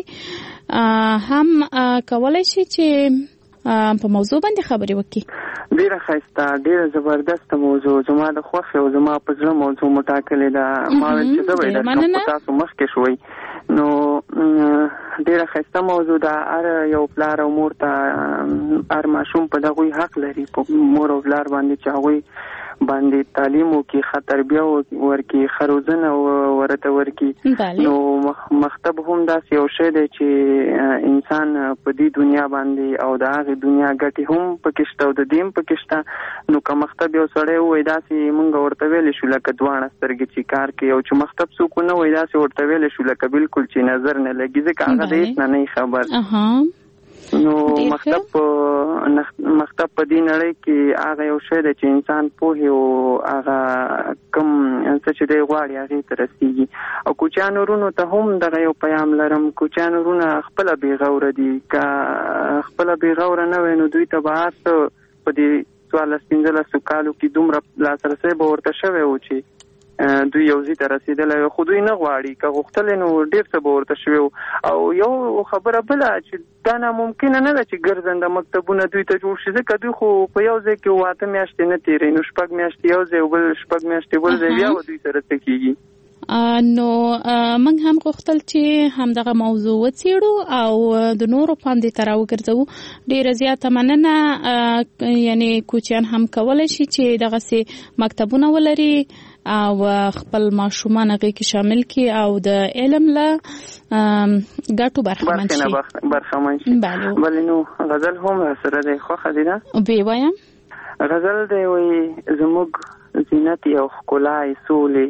هم کولی شي چې په موضوع باندې خبرې وکړي ډیره ښایسته ډیره زبردسته موضوع زما د خوښې او زما په زړه موضوع مو ټاکلې ده ما ویل چې زه به یې درکړم خو تاسو مخکې شوئ نو ډیره ښایسته موضوع ده هر یو پلار او مور ته هر ماشوم په دغوی حق لري په مور او پلار باندې چې هغوی باندې تعلیم وکړي ښه تربیه ورکړي ښه روزنه ورته ورکړي نو مکتب هم داسې یو شی دی چې انسان په دې دنیا باندې او د هغې دنیا ګټې هم پکې شته او د دې هم پکې شته نو که مکتب یو سړی ووایي داسې موږ ورته ویلی شو لکه دواړه سترګې چې کار کوي او چې مکتب څوک ونه وایي داسې ورته ویلی شو لکه بلکل چې نظر نه لګي ځکه هغه د هېڅ نه خبر نو مکتب په دې نړۍ کې هغه یو شی دی چې انسان پوهې او هغه کم څه چې دی غواړي هغې ته رسېږي. او کوچیانو وروڼو ته هم دغه یو پیام لرم. کوچیانو وروڼه خپله بېغوره دي، که خپله بېغوره نه وی نو دوی ته به هر څه په دې 14-15 کالو کې دومره لاسرسی به ورته شوی و چې دوی یو ځای ته رسېدلی وي، خو دوی نه غواړي. که غوښتلی نو ډېر څه به ورته شوی و. او یو خبره بله چې دا ناممکنه نه ده چې ګرځنده مکتبونه دوی ته جوړ شي، ځکه دوی خو په یو ځای کې 8 میاشتې نه تېروي، نو 6 میاشتې یو ځای او بل 6 میاشتې بل ځای، بیا به دوی سره څه کېږي. نو موږ هم غوښتل چې همدغه موضوع وڅېړو او د نورو پاندې ته راوګرځو. ډېره زیاته مننه. یعنې کوچیان هم کولی شي چې دغسې مکتبونه ولري او خپل ماشومان هغې کې شامل کړي او د علم له ګټو برخمن شي. بلې نو غزل هم سره دی، خوښه دي نه؟ ویې وایم. غزل دی وایي زموږ زینت یو ښکلا یې سولې،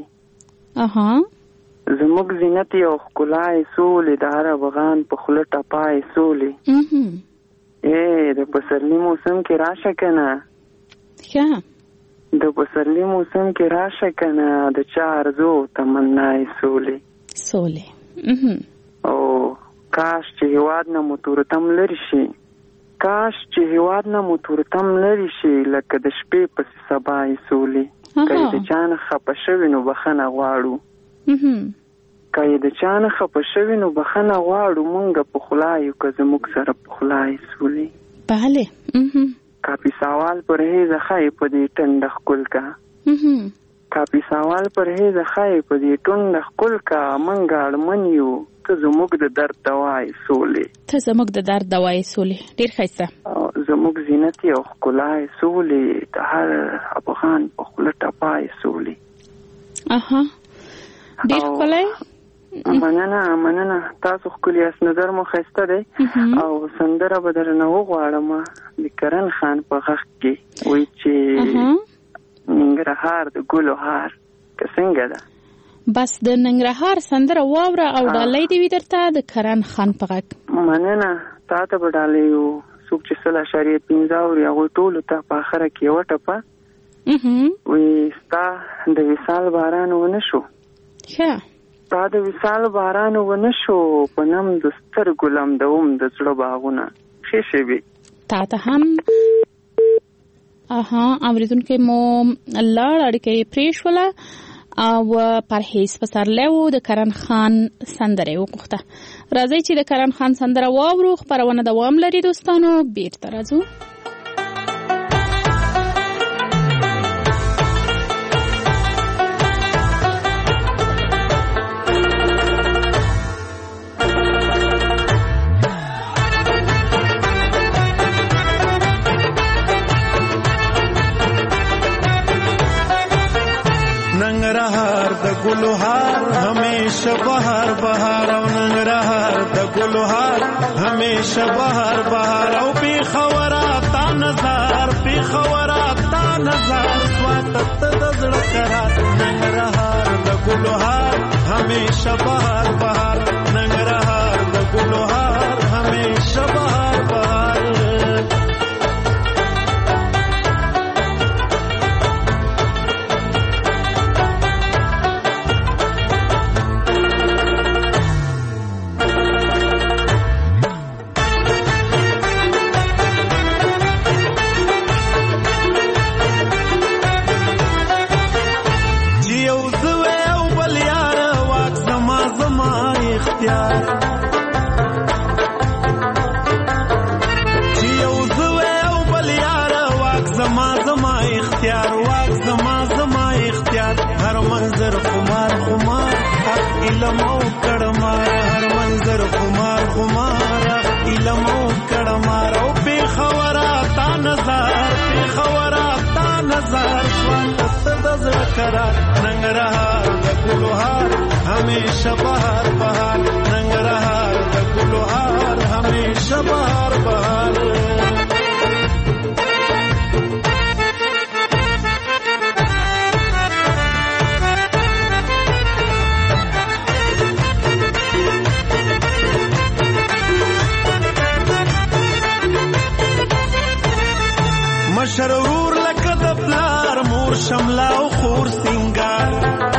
زموږ زینت یو ښکلا یې سولې، د هر افغان په خوله ټپا یې سولې. د پسرلي موسم کې راشه کنه، د پسرلي موسم کې راشه کنه، د چا ارزو تمنا یې سولې. او کاش چې هیواد نه مو تورتم لرې شي، کاش چې هیواد نه مو تورتم لرې شي، لکه د شپې پسې سبا یې سولې. که یې د چا نه خفه شوي نو بخښنه غواړو، که یې د چا نه خفه شوي نو بخښنه غواړو، مونږ په خوله یو که زموږ سره په خوله یې سولې. بله. کاپی سوال پرهیزه ښایي په دې ټنډه ښکل کا، کاپی سوال پرهیزه ښایي په دې ټنډه ښکل کا، مونږ اړمن یو ته زموږ د درد دوا یې سولې. ته زموږ د درد دوا یې سولې. ډېر ښایسته. زموږ زینت یې او ښکلا یې سولې، د هر افغان په خوله ټپا یې سولې. ډېر ښکلی. مننه. تاسو ښکلي یاست، نظر مو ښایسته دی. او سندره به درنه وغواړم د کرن خان په غږ کې، وایي چې ننګرهار د ګلو هار. که څنګه ده؟ بس د ننګرهار سندره واوره او ډالۍ دې وي درته د کرن خان په غږ. مننه. تا ته به ډالۍ یو څوک چې 0.15 اوري هغوی ټولو ته په آخره کې یوه ټپه وایي ستا د وصال باران ونه شو، ستا د وصال باران ونه شو، په نم د سترګو لمدوم د زړه باغونه. ښې شېبې تا ته هم. اورېدونکي مو لاړ، اړیکه یې پرېښوله او پرهیز پسرلی و د کرن خان سندره یې وغوښته. راځئ چې د کرن خان سندره واورو. خپرونه دوام لري دوستانو، بیرته راځو. ننګرهار د ګلو هار همیشه بهار بهار، او ننګرهار د ګلو هار همیشه بهار بهار، او پیښوره تا نظر، پیښوره تا نظر، سواته ته د زړه قرار. ننګرهار د ګلو هار همیشه بهار بهار، ننګرهار د ګلو هار همیشه بهار بهار. هر منظر خمار خمار علم او کړمار، هر منظر خمار خمار علم او کړمار، او پیښوره تا نظر، پیښوره تا نظر، سواته د زړه قرار. ننګرهار د ګلو هار همیشه بهار بهار، ننګرهار د ګلو هار همیشه بهار بهار. شملا او خور سنگار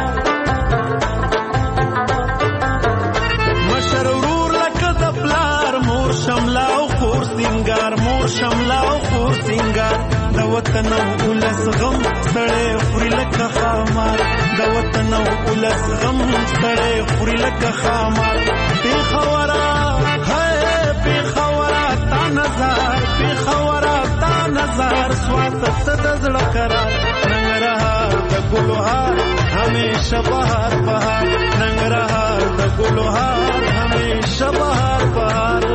مشر ورور لکه د پلار مور شملا او خور سنگار مور شملا او خور سنگار د وطن ولس غم سړی خوري لکه خامار د وطن ولس غم سړی خوري لکه خامار پیښورا هي پیښورا تا نظر پیښورا تا نظر سوات د زړه قرار ننګرهار د ګلوهار همیشه بهار بهار ننګرهار د ګلوهار همیشه بهار بهار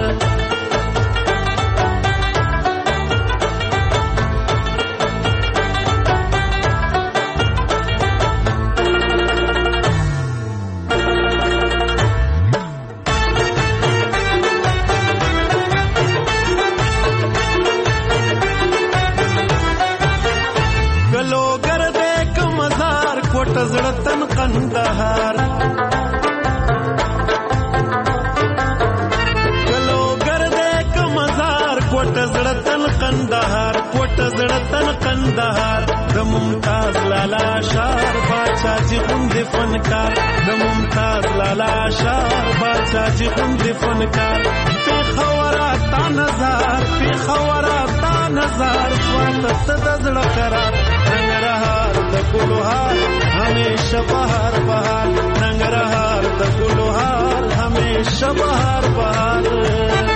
زړتن قندهار کلو ګرده کمزار کوټ زړتن قندهار کوټ زړتن قندهار د ممتاز لالا شار باچا جی غوند فنکار د ممتاز لالا شار باچا جی غوند فنکار پیښورا تا نظر پیښورا تا نظر سوات د زړه قرار ننګرهار د ګلوهار همیشه بهار بهار ننګرهار د ګلوهار همیشه بهار بهار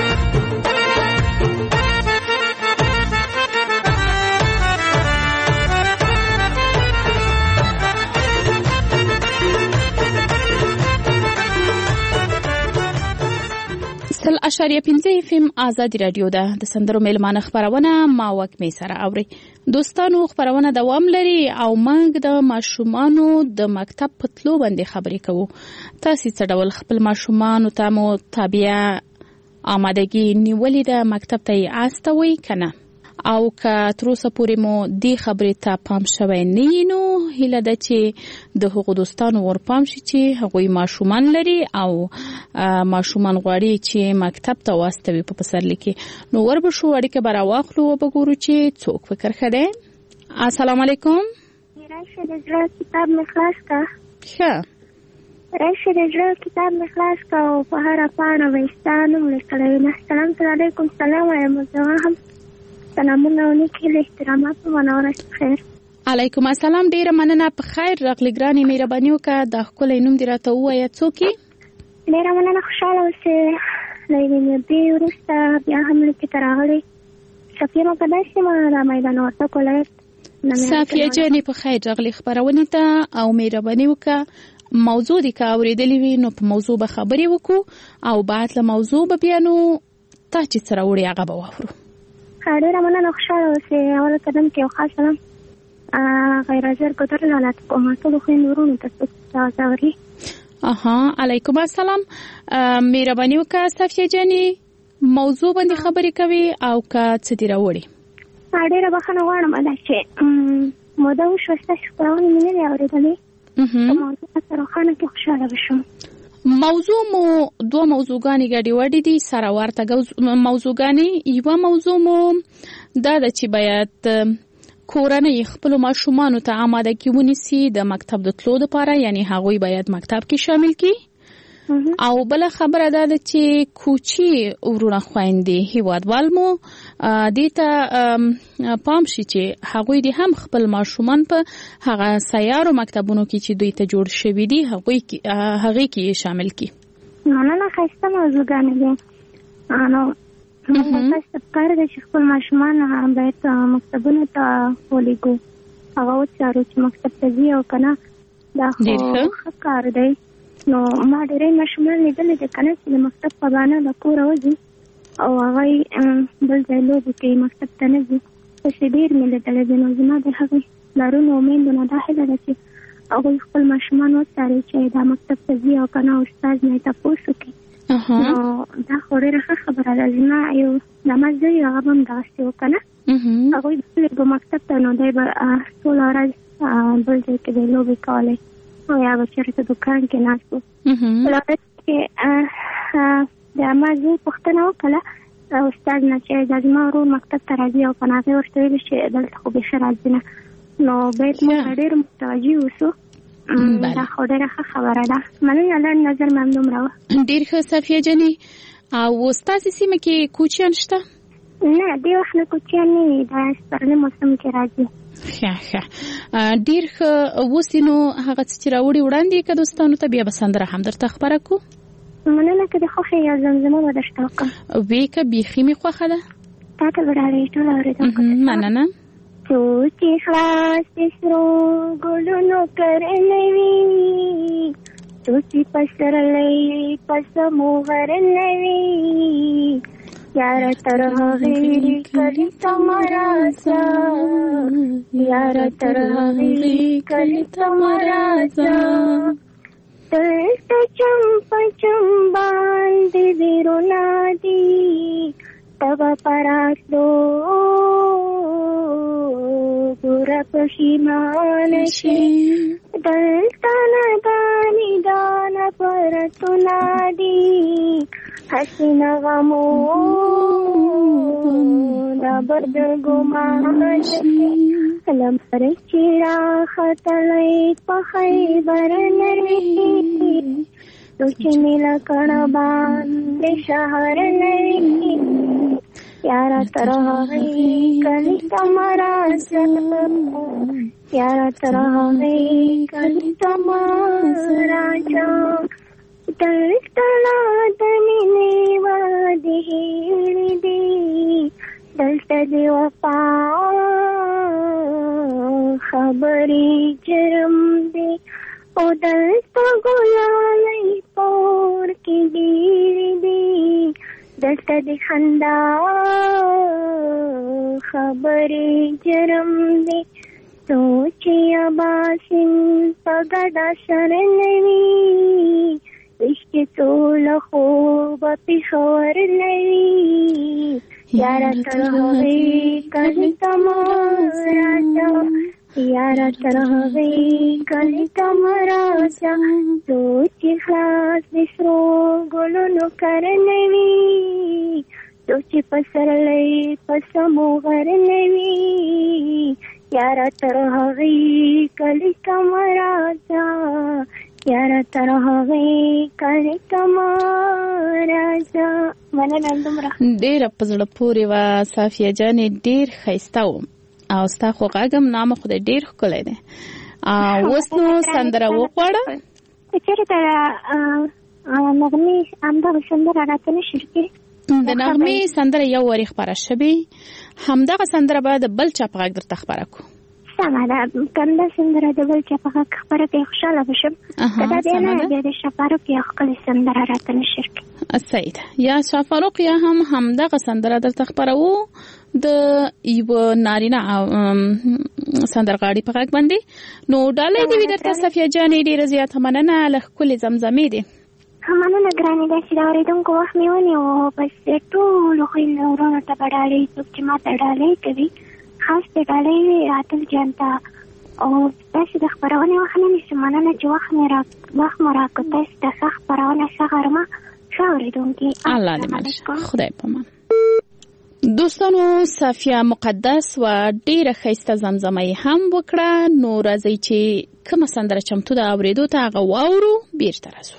اشاریه FM آزادی رادیو ده د سندرو میلمانه خبرونه ما وکمې سره اوري دوستانو خبرونه دوام لري او موږ د ماشومانو د مکتب په تلو باندې خبرې کوو تاسو څه ډول خپل ماشومان ته مو تابع آمادګي نیولې د مکتب ته استوي کنه او که تر اوسه پورې مو دې خبرې ته پام شوی نه نو هیله ده چې د هغو دوستانو ورپام شي چې هغوی ماشومان لري او ماشومان غواړي چې مکتب ته واستوي په پسرلي کې نو وربشو اړیکه به راواخلو او وګورو چې څوک فکر ښه دی. السلام علیکم. راشه د زړه کتاب مې خلاص کړه. ښه راشه د زړه کتاب مې خلاص کړه او په هره پاڼه به ستا نوم لیکلی وي. السلام علیکم. سلام وایم زه هم سلامونه ولیکل احترامات منوره خیر. علیکم السلام ډیره مننه په خیر راغلی ګرانې مهرباني وکړه د ښکلی نوم دې راته ووایه څوک یې؟ ډیره مننه خوشحاله اوسې له یوې مودې وروسته بیا هم لیکې ته راغلی صفیه مقدس یم د میدان وردګ ولایت. صفیه جانې په خیر راغلی خپرونې ته او مهرباني وکړه موضوع دې که اورېدلې وي نو په موضوع به خبرې وکړو او بعد له موضوع به بیا نو تا چې څه راوړې هغه به واورو. ډیره مننه خوشحاله اوسې. اول قدم کې یو خاص سلام غیر حاضر ګودر لاله کوم ټولو خویندو ورونو ته ځاوري. علیکم السلام. مهرباني وکړه صفیه جانې موضوع باندې خبرې کوي او که څه دې راوړې؟ ډیره بخښنه غواړم دا چې موده وشوه ستاسو خپرونې مې نه دي اورېدلې په موضوع سره روښانه کې خوشحاله بشم. موضوع مو دوه موضوعګانې ګډې وډې دي سره ورته موضوعګانې. یوه موضوع مو دا ده چې باید کورنۍ خپلو ماشومانو ته آمادګي ونیسي د مکتب د تلو دپاره یعنی هغوی باید مکتب کې شامل کړي او بله خبره دا ده چې کوچي ورونه خویندې هیوادوال مو دې ته پام شي چې هغوی دې هم خپل ماشومان په هغه سیارو مکتبونو کې چې دوی ته جوړ شوي دي هغې کې شامل کړي. مننه ښایسته موضوعګانې دي نو موږ ته پکار ده چې خپل ماشومان باید مکتبونو ته ولیږو هغه وڅارو چې مکتب ته ځي او که نه دا خو ښه کار دی. نو ما ډېری ماشومان لیدلي دي که نه چې د مکتب په بهانه له کوره وځي او هغوی بل ځای لوبې کوي مکتب ته نه ځي. داسې ډېر مې لیدلی دي. نو زما د هغې پلارونو او میندو نه دا هیله ده چې هغوی خپل ماشومان وڅاري چې دا مکتب ته ځي او که نه استاد نه یې تپوس وکړي. نو دا خو ډېره ښه خبره ده. زما یو زما زوی هغه به هم دغسې و که نه هغوی به تللی به مکتب ته نو دی به ټوله ورځ بل ځای کې دی لوبې کولی او یا به چېرته دوکان کې ناست و. بله ورځ کې د ما زوی پوښتنه وکړله استاد نه چې دا زما ورور مکتب ته راځي او که نه هغې ورته ویلي چې دلته خو بیخي راځي نه نو باید موږ ډېر متوجه اوسو. دا خو ډېره ښه خبره ده. مننه، لنډ نظر مې همدومره وه. ډېر ښه صفیه جانې. او ستاسې سیمه کې کوچیان شته؟ نه، دې وخت نه کوچیان نه وي، دا سپرلي موسم کې راځي. ښه ډېر ښه. اوس نو هغه څه چې راوړي وړاندې که دوستانو ته، بیا به سندره هم درته خپره کړو. مننه، که د خوښې یا زمزمه به درته وکړم. وې که بیخي مې خوښه ده. تا ته به ډالۍ ټول اورېدونکو ته. مننه. څو چې خلاص د سرو ګلونو کرلې وي، څو چې پسرلی پسمو غرلې وي، یاره تر هغې کلي ته مه راځه، یاره تر هغې کلي ته مه راځه، دلته چمپه چمباندې ویرونه دي، ته به په راتلو ګوره پښیمانه شي، دلته ندانې دانه پرتونه دي، حسینه غمونه بر د ګمان شي، لمر چې راختلی په خیبر نه وي، چې مې لکړه باندې شهر نه وي، یاره تر هغې کلي ته مه راځه، یاره تر هغې کلي ته مه راځه، دلته لا د مینې وعدې هیلې دي، دلته د وفا خبرې جرم دی، او دلته ګلالۍ پور کې ډېرې دي، دلته د خندا خبرې جرم دی، سوچ یا باسم په ګډه سره نه وي، عشق ټول خوبه پېښور نه وي، یاره تر هغې کلي ته مه راځه، یاره تر هغې کلي ته مه راځه، سوچ خلاص د سرو ګلونو کرلی وي، سوچ پسرلی پسمو غرلی وي، یاره تر هغې کلي ته مه راځه، یاره تر هغې کلي ته مه راځه. مننه دومره. ډېره په زړه پورې وه صافیه جانې، ډېر ښایسته و، او ستا خو غږ هم نامه خدای ډېر ښکلی دی. اوس نو سندره وغواړه. چېرې ته نغمې همدغه سندره راته نه شي کړې؟ د نغمې سندره یو وارې خپره شوې، همدغه سندره به د بل چا په غږ درته خپره کړو. سمه ده، که همدا سندره د بل چا په غږ خپره کړې خوشحاله به شم، که دا بیا نه بیا د شفاروق یا ښکلې سندره راته نه شي کړې. صحیح ده، یا شفاروق یا هم همدغه سندره درته خپروو د یو نارینه سندرغاړي په غږ باندې. نو ډالۍ دې وي درته صفیه جانې، ډېره زیاته مننه له ښکلې زمزمې دې. مننه ګرانې، داسې د اورېدونکو وخت مې ونیو، بس ټولو خویندو ورونو ته به ډالۍ، څوک چې ما ته ډالۍ کوي خاص د ډالۍ عادل جان ته، او داسې د خپرونې وخت نه نیسو. مننه چې وخت مو راکړو، تاسې ته ښه خپرونه، ښه غرمه، ښه اورېدونکي. الله دې مل شه، خدای پامان. دوستانو، صافیه مقدس و ډیره ښایسته زمزمه هم وکړه. نو راځي چې کومه سندره چمتو ده اورېدو ته هغه واورو، بیرته راځو.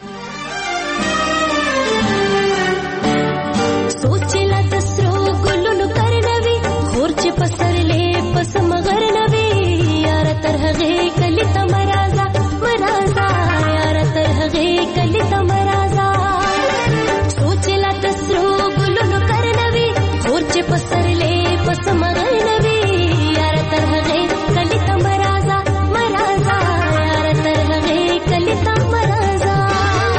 سوچلا د سرو ګلونو کرنوي، خور چې پسرلې پس مغر نوي، یار تر هغې کلي ته مرازا مرازا، یار تر هغې کلي ته مرازا، سوچلا د سرو ګلونو کرنوي، خور چې پسرلې پس مغر نوي، یار تر هغې کلي ته مرازا مرازا، یار تر هغې کلي ته مرازا.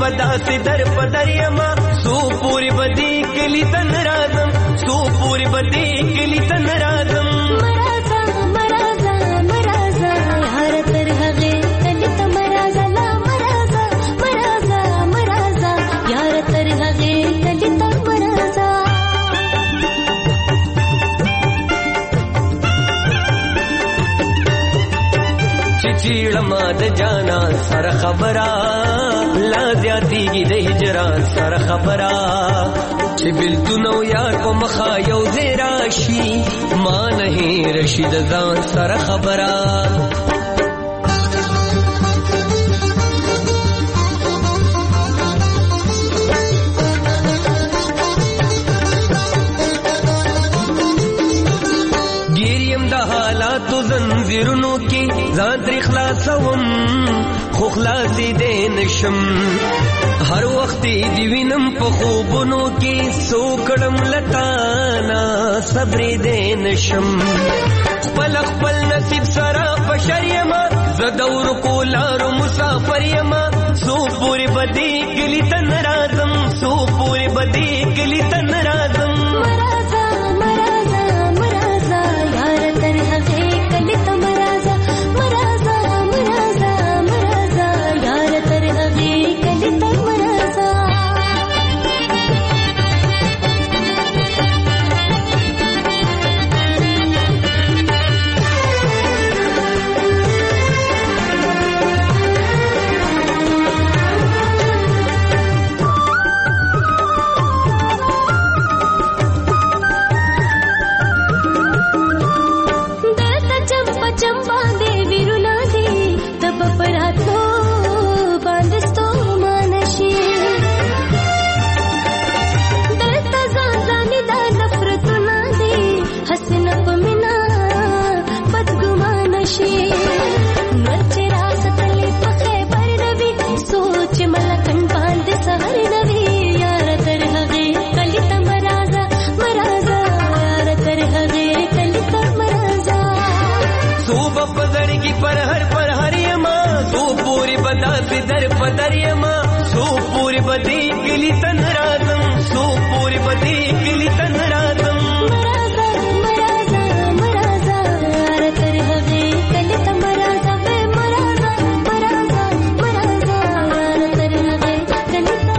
بداسې در پدر یما سو پوری بدی کلی تن راځم سو پوری بدی کلی تن راځم مرازا مرازا مرازا یار تر هغه کلی ته مرازا لا مرازا مرازا مرازا یار تر هغه کلی ته مرازا چیړما د جانا سره خبره لا زیاتیږي د هجران سره خبره چې بلتونو یار په مخا یو ځای راشي ما نه رشید ځان سره خبره تو زنجیرونو کې ځان تر خلاصوم خو خلاصې دې نشم هر وخت دې وینم په خوبونو کې سوکړم لتانا صبر دې نشم خپل خپل نصیب سره بشر یما زدور کولار مسافر یما سو پوری بدی کلی تن راځم سو پوری بدی کلی تن راځم مرازا مرازا مرازا یار تر هغه کلی ته مرازا مرازا مرازا مرازا یار تر هغه کلی ته مرازا पदर यमा सो पूरी बदी किली तन राजम सो पूरी बदी किली तन राजम मराजा मराजा मराजा यार कर हवे कली त मराजा वे मराजा मराजा मराजा यार कर हवे कली त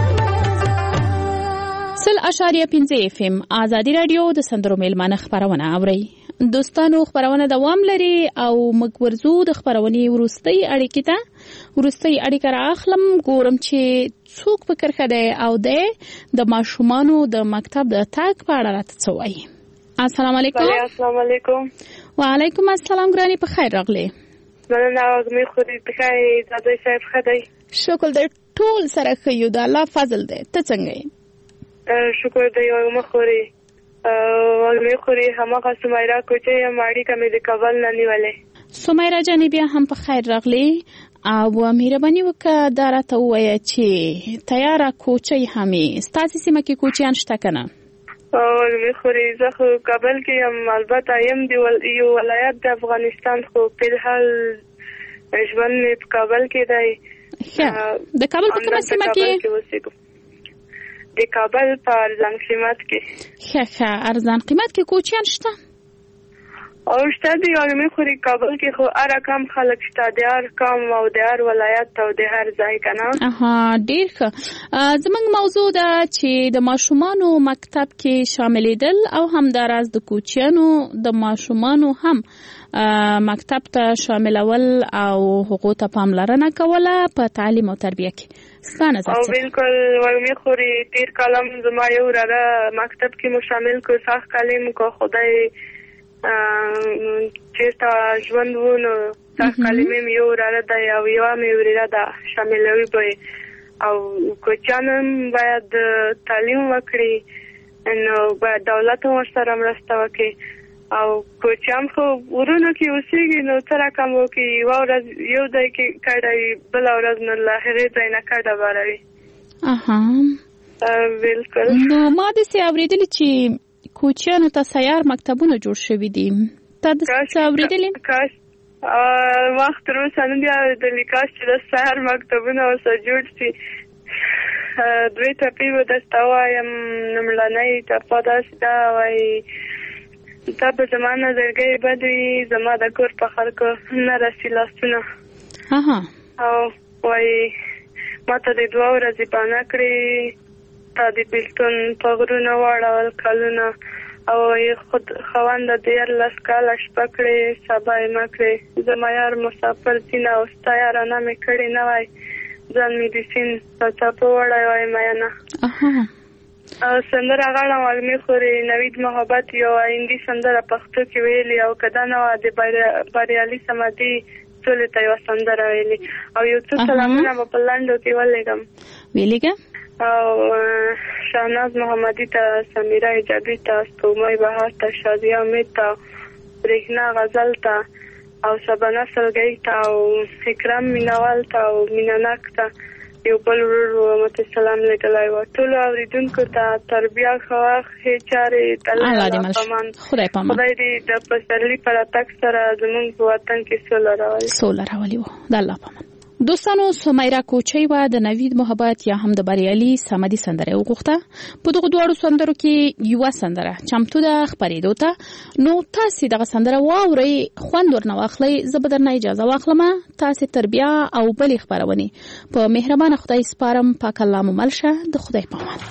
مراजा 0.5 FM آزادی رادیو د سندرو میلمانه خبرونه اوري دوستانو خبرونه دوام لري او مګورزو د خبرونې ورستۍ اړیکې ته ورستۍ اړیکه راخلم ګورم چې څوک فکر کړي او د ماشومانو د مکتب د تاګ په اړه راته څه وایي. السلام علیکم. السلام علیکم. وعلیکم السلام ګراني په خیر راغلي. مننه واغمه خوري په خیر زده صاحب خدای. شکر دې ټول سره خيو د الله فضل دې ته څنګه یې؟ شکر دې واغمه خوري. واغمه خوري همغه سمیرا کوچه ماړی کمې د کابل نه نیولې. سمیرا جانې بیا هم په خیر راغلي. او مهرباني وکړه دا راته ووایه چې تیاره کوچۍ همې ستاسې سیمه کې کوچیان شته که نه؟ واغمه خوري زه خو کابل کې یم البته یم د یو ولایت د افغانستان خو په الحال ژوند مې په کابل کې دی. د کابل په کومه سیمه کې؟ د کابل په ارزان قیمت کې. ښه ارزان قیمت کې کوچیان شته؟ او شته دی واغمه خوري کابل کې خو هر کم خلک شته د هر کم او د هر ولایت او د هر ځای کنه. ډیر ښه. زموږ موضوع ده چې د ماشومانو مکتب کې شاملېدل او همداراز د کوچیانو د ماشومانو هم مکتب ته شاملول او حقوق ته پاملرنه کوله په تعلیم او تربیه کې. ستانه او بالکل واغمه خوري تیر کلم زما یو راره مکتب کې مو شامل کو صح کلم کو خدای چیرته ژوند وونو صح کلمې مې یو راره ده او یو مې ورېده ده شاملوي به او کوچیان باید تعلیم وکړي نو باید دولت هم ورسره مرسته وکړي او کوچیان خو ورونو کې اوسېږي نو څه رقم وکړي یوه ورځ یو ځای کې کډه وي بله ورځ نو له هغې ځای نه کډه باروي. بالکل. نو ما داسې اورېدلي چې کوچیانو ته سیار مکتبونه جوړ شوي دي. تا څه اورېدلي؟ کاش وخت تر اوسه نه دي اورېدلي کاش چې د سیار مکتبونه ورسره جوړ شي دوی ټپې به درته ووایم. لومړنۍ ټپه داسې ده وایي تا به زما نظرګۍ بد وي زما د کور په خلکو نه رسي لاسونه او وایي ما ته د 2 ورځې بانه کړې تا د بېلتون په غرونه واړول کلونه او خود خاونده د 14 کاله شپه کړې سبا یې مه کړې زما یار مسافر ځینه او ستا یارانه مې کړې نه وای ځان مې د سیند په څپو وړی وای میینه. سندره غاړه وږمې خورې نوید محبت یو هندي سندره پښتو کې ویلي او که دا نه وه د بریالي صمدي سولې ته یوه سندره ویلي او یو څو سلامونه به په لنډو کې ولېږم. ویلېږه او شهناز محمدي ته سمیره حجابي ته سپوږمۍ بهار ته شادیه امید ته برېښنا غزل ته او شبانه سلګۍ ته او اکرام مینوال ته او مینناک ته یو بل ورور مته سلام لګلای و. ټول اوریدونکو ته تربیه خواخې چارې الله دې خدای پامان خدای دې د پسرلی پر تک سره زموږ په وطن کې سوله راولي و د الله پامان. دوستانو سمیرا کوچی و د نوید محبت یا هم د بریالي صمدي سندره وغوښته. په دغه دوړو سندرو کې یو سندره چمتو ده خبرېدو ته نو تاسو دغه سندره واورئ خوند ورنه واخلئ. زه به درنه اجازه واخلم تاسو تربیه او بلې خبرونه په مهربانه خدای سپارم. پاک الله مو ملشه د خدای پامان.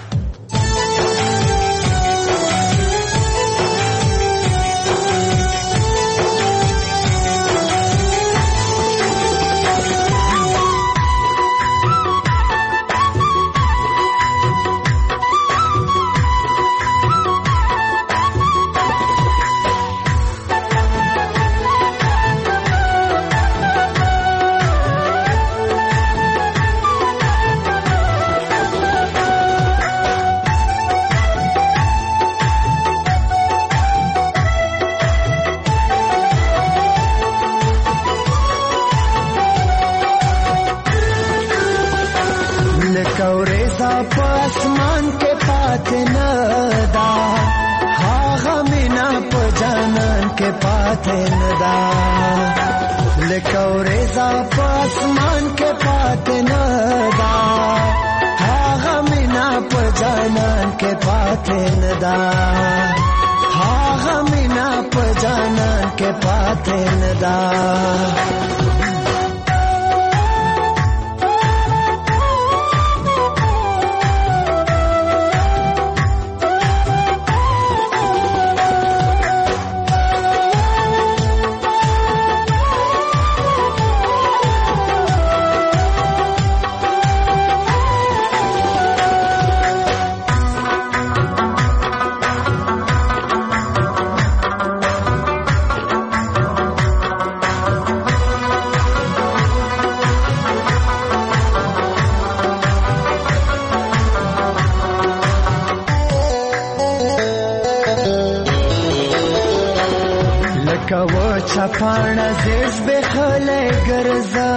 چپانا زیز بخله گرزا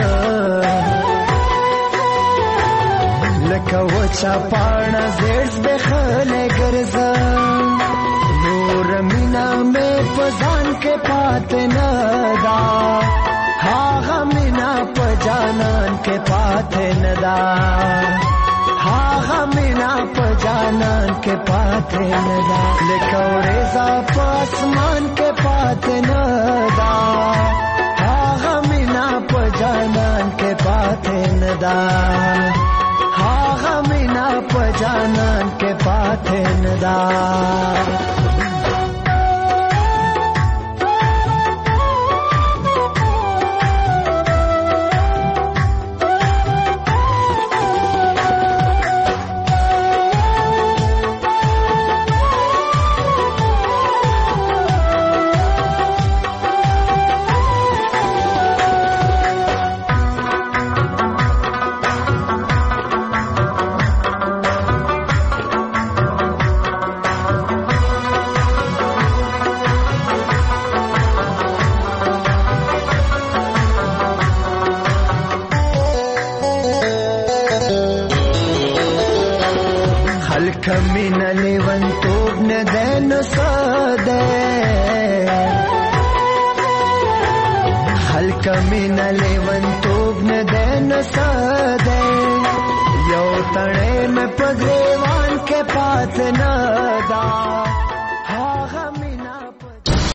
لکه و چپانا زیز بخله گرزا نور مینا میں پزان کے پات ندا ہاں مینا پجانان کے پات ندا ہاں مینا پجانان کے پات ندا لکه ریزا پاسمان کے پات ندا ہاں مینا پجانان کے پات ندا ہاں مینا پجانان کے پات ندا کمین لیون توب ندین ساده حل کمین لیون توب ندین ساده یو تړې مې په ګریوان کې پات نه دا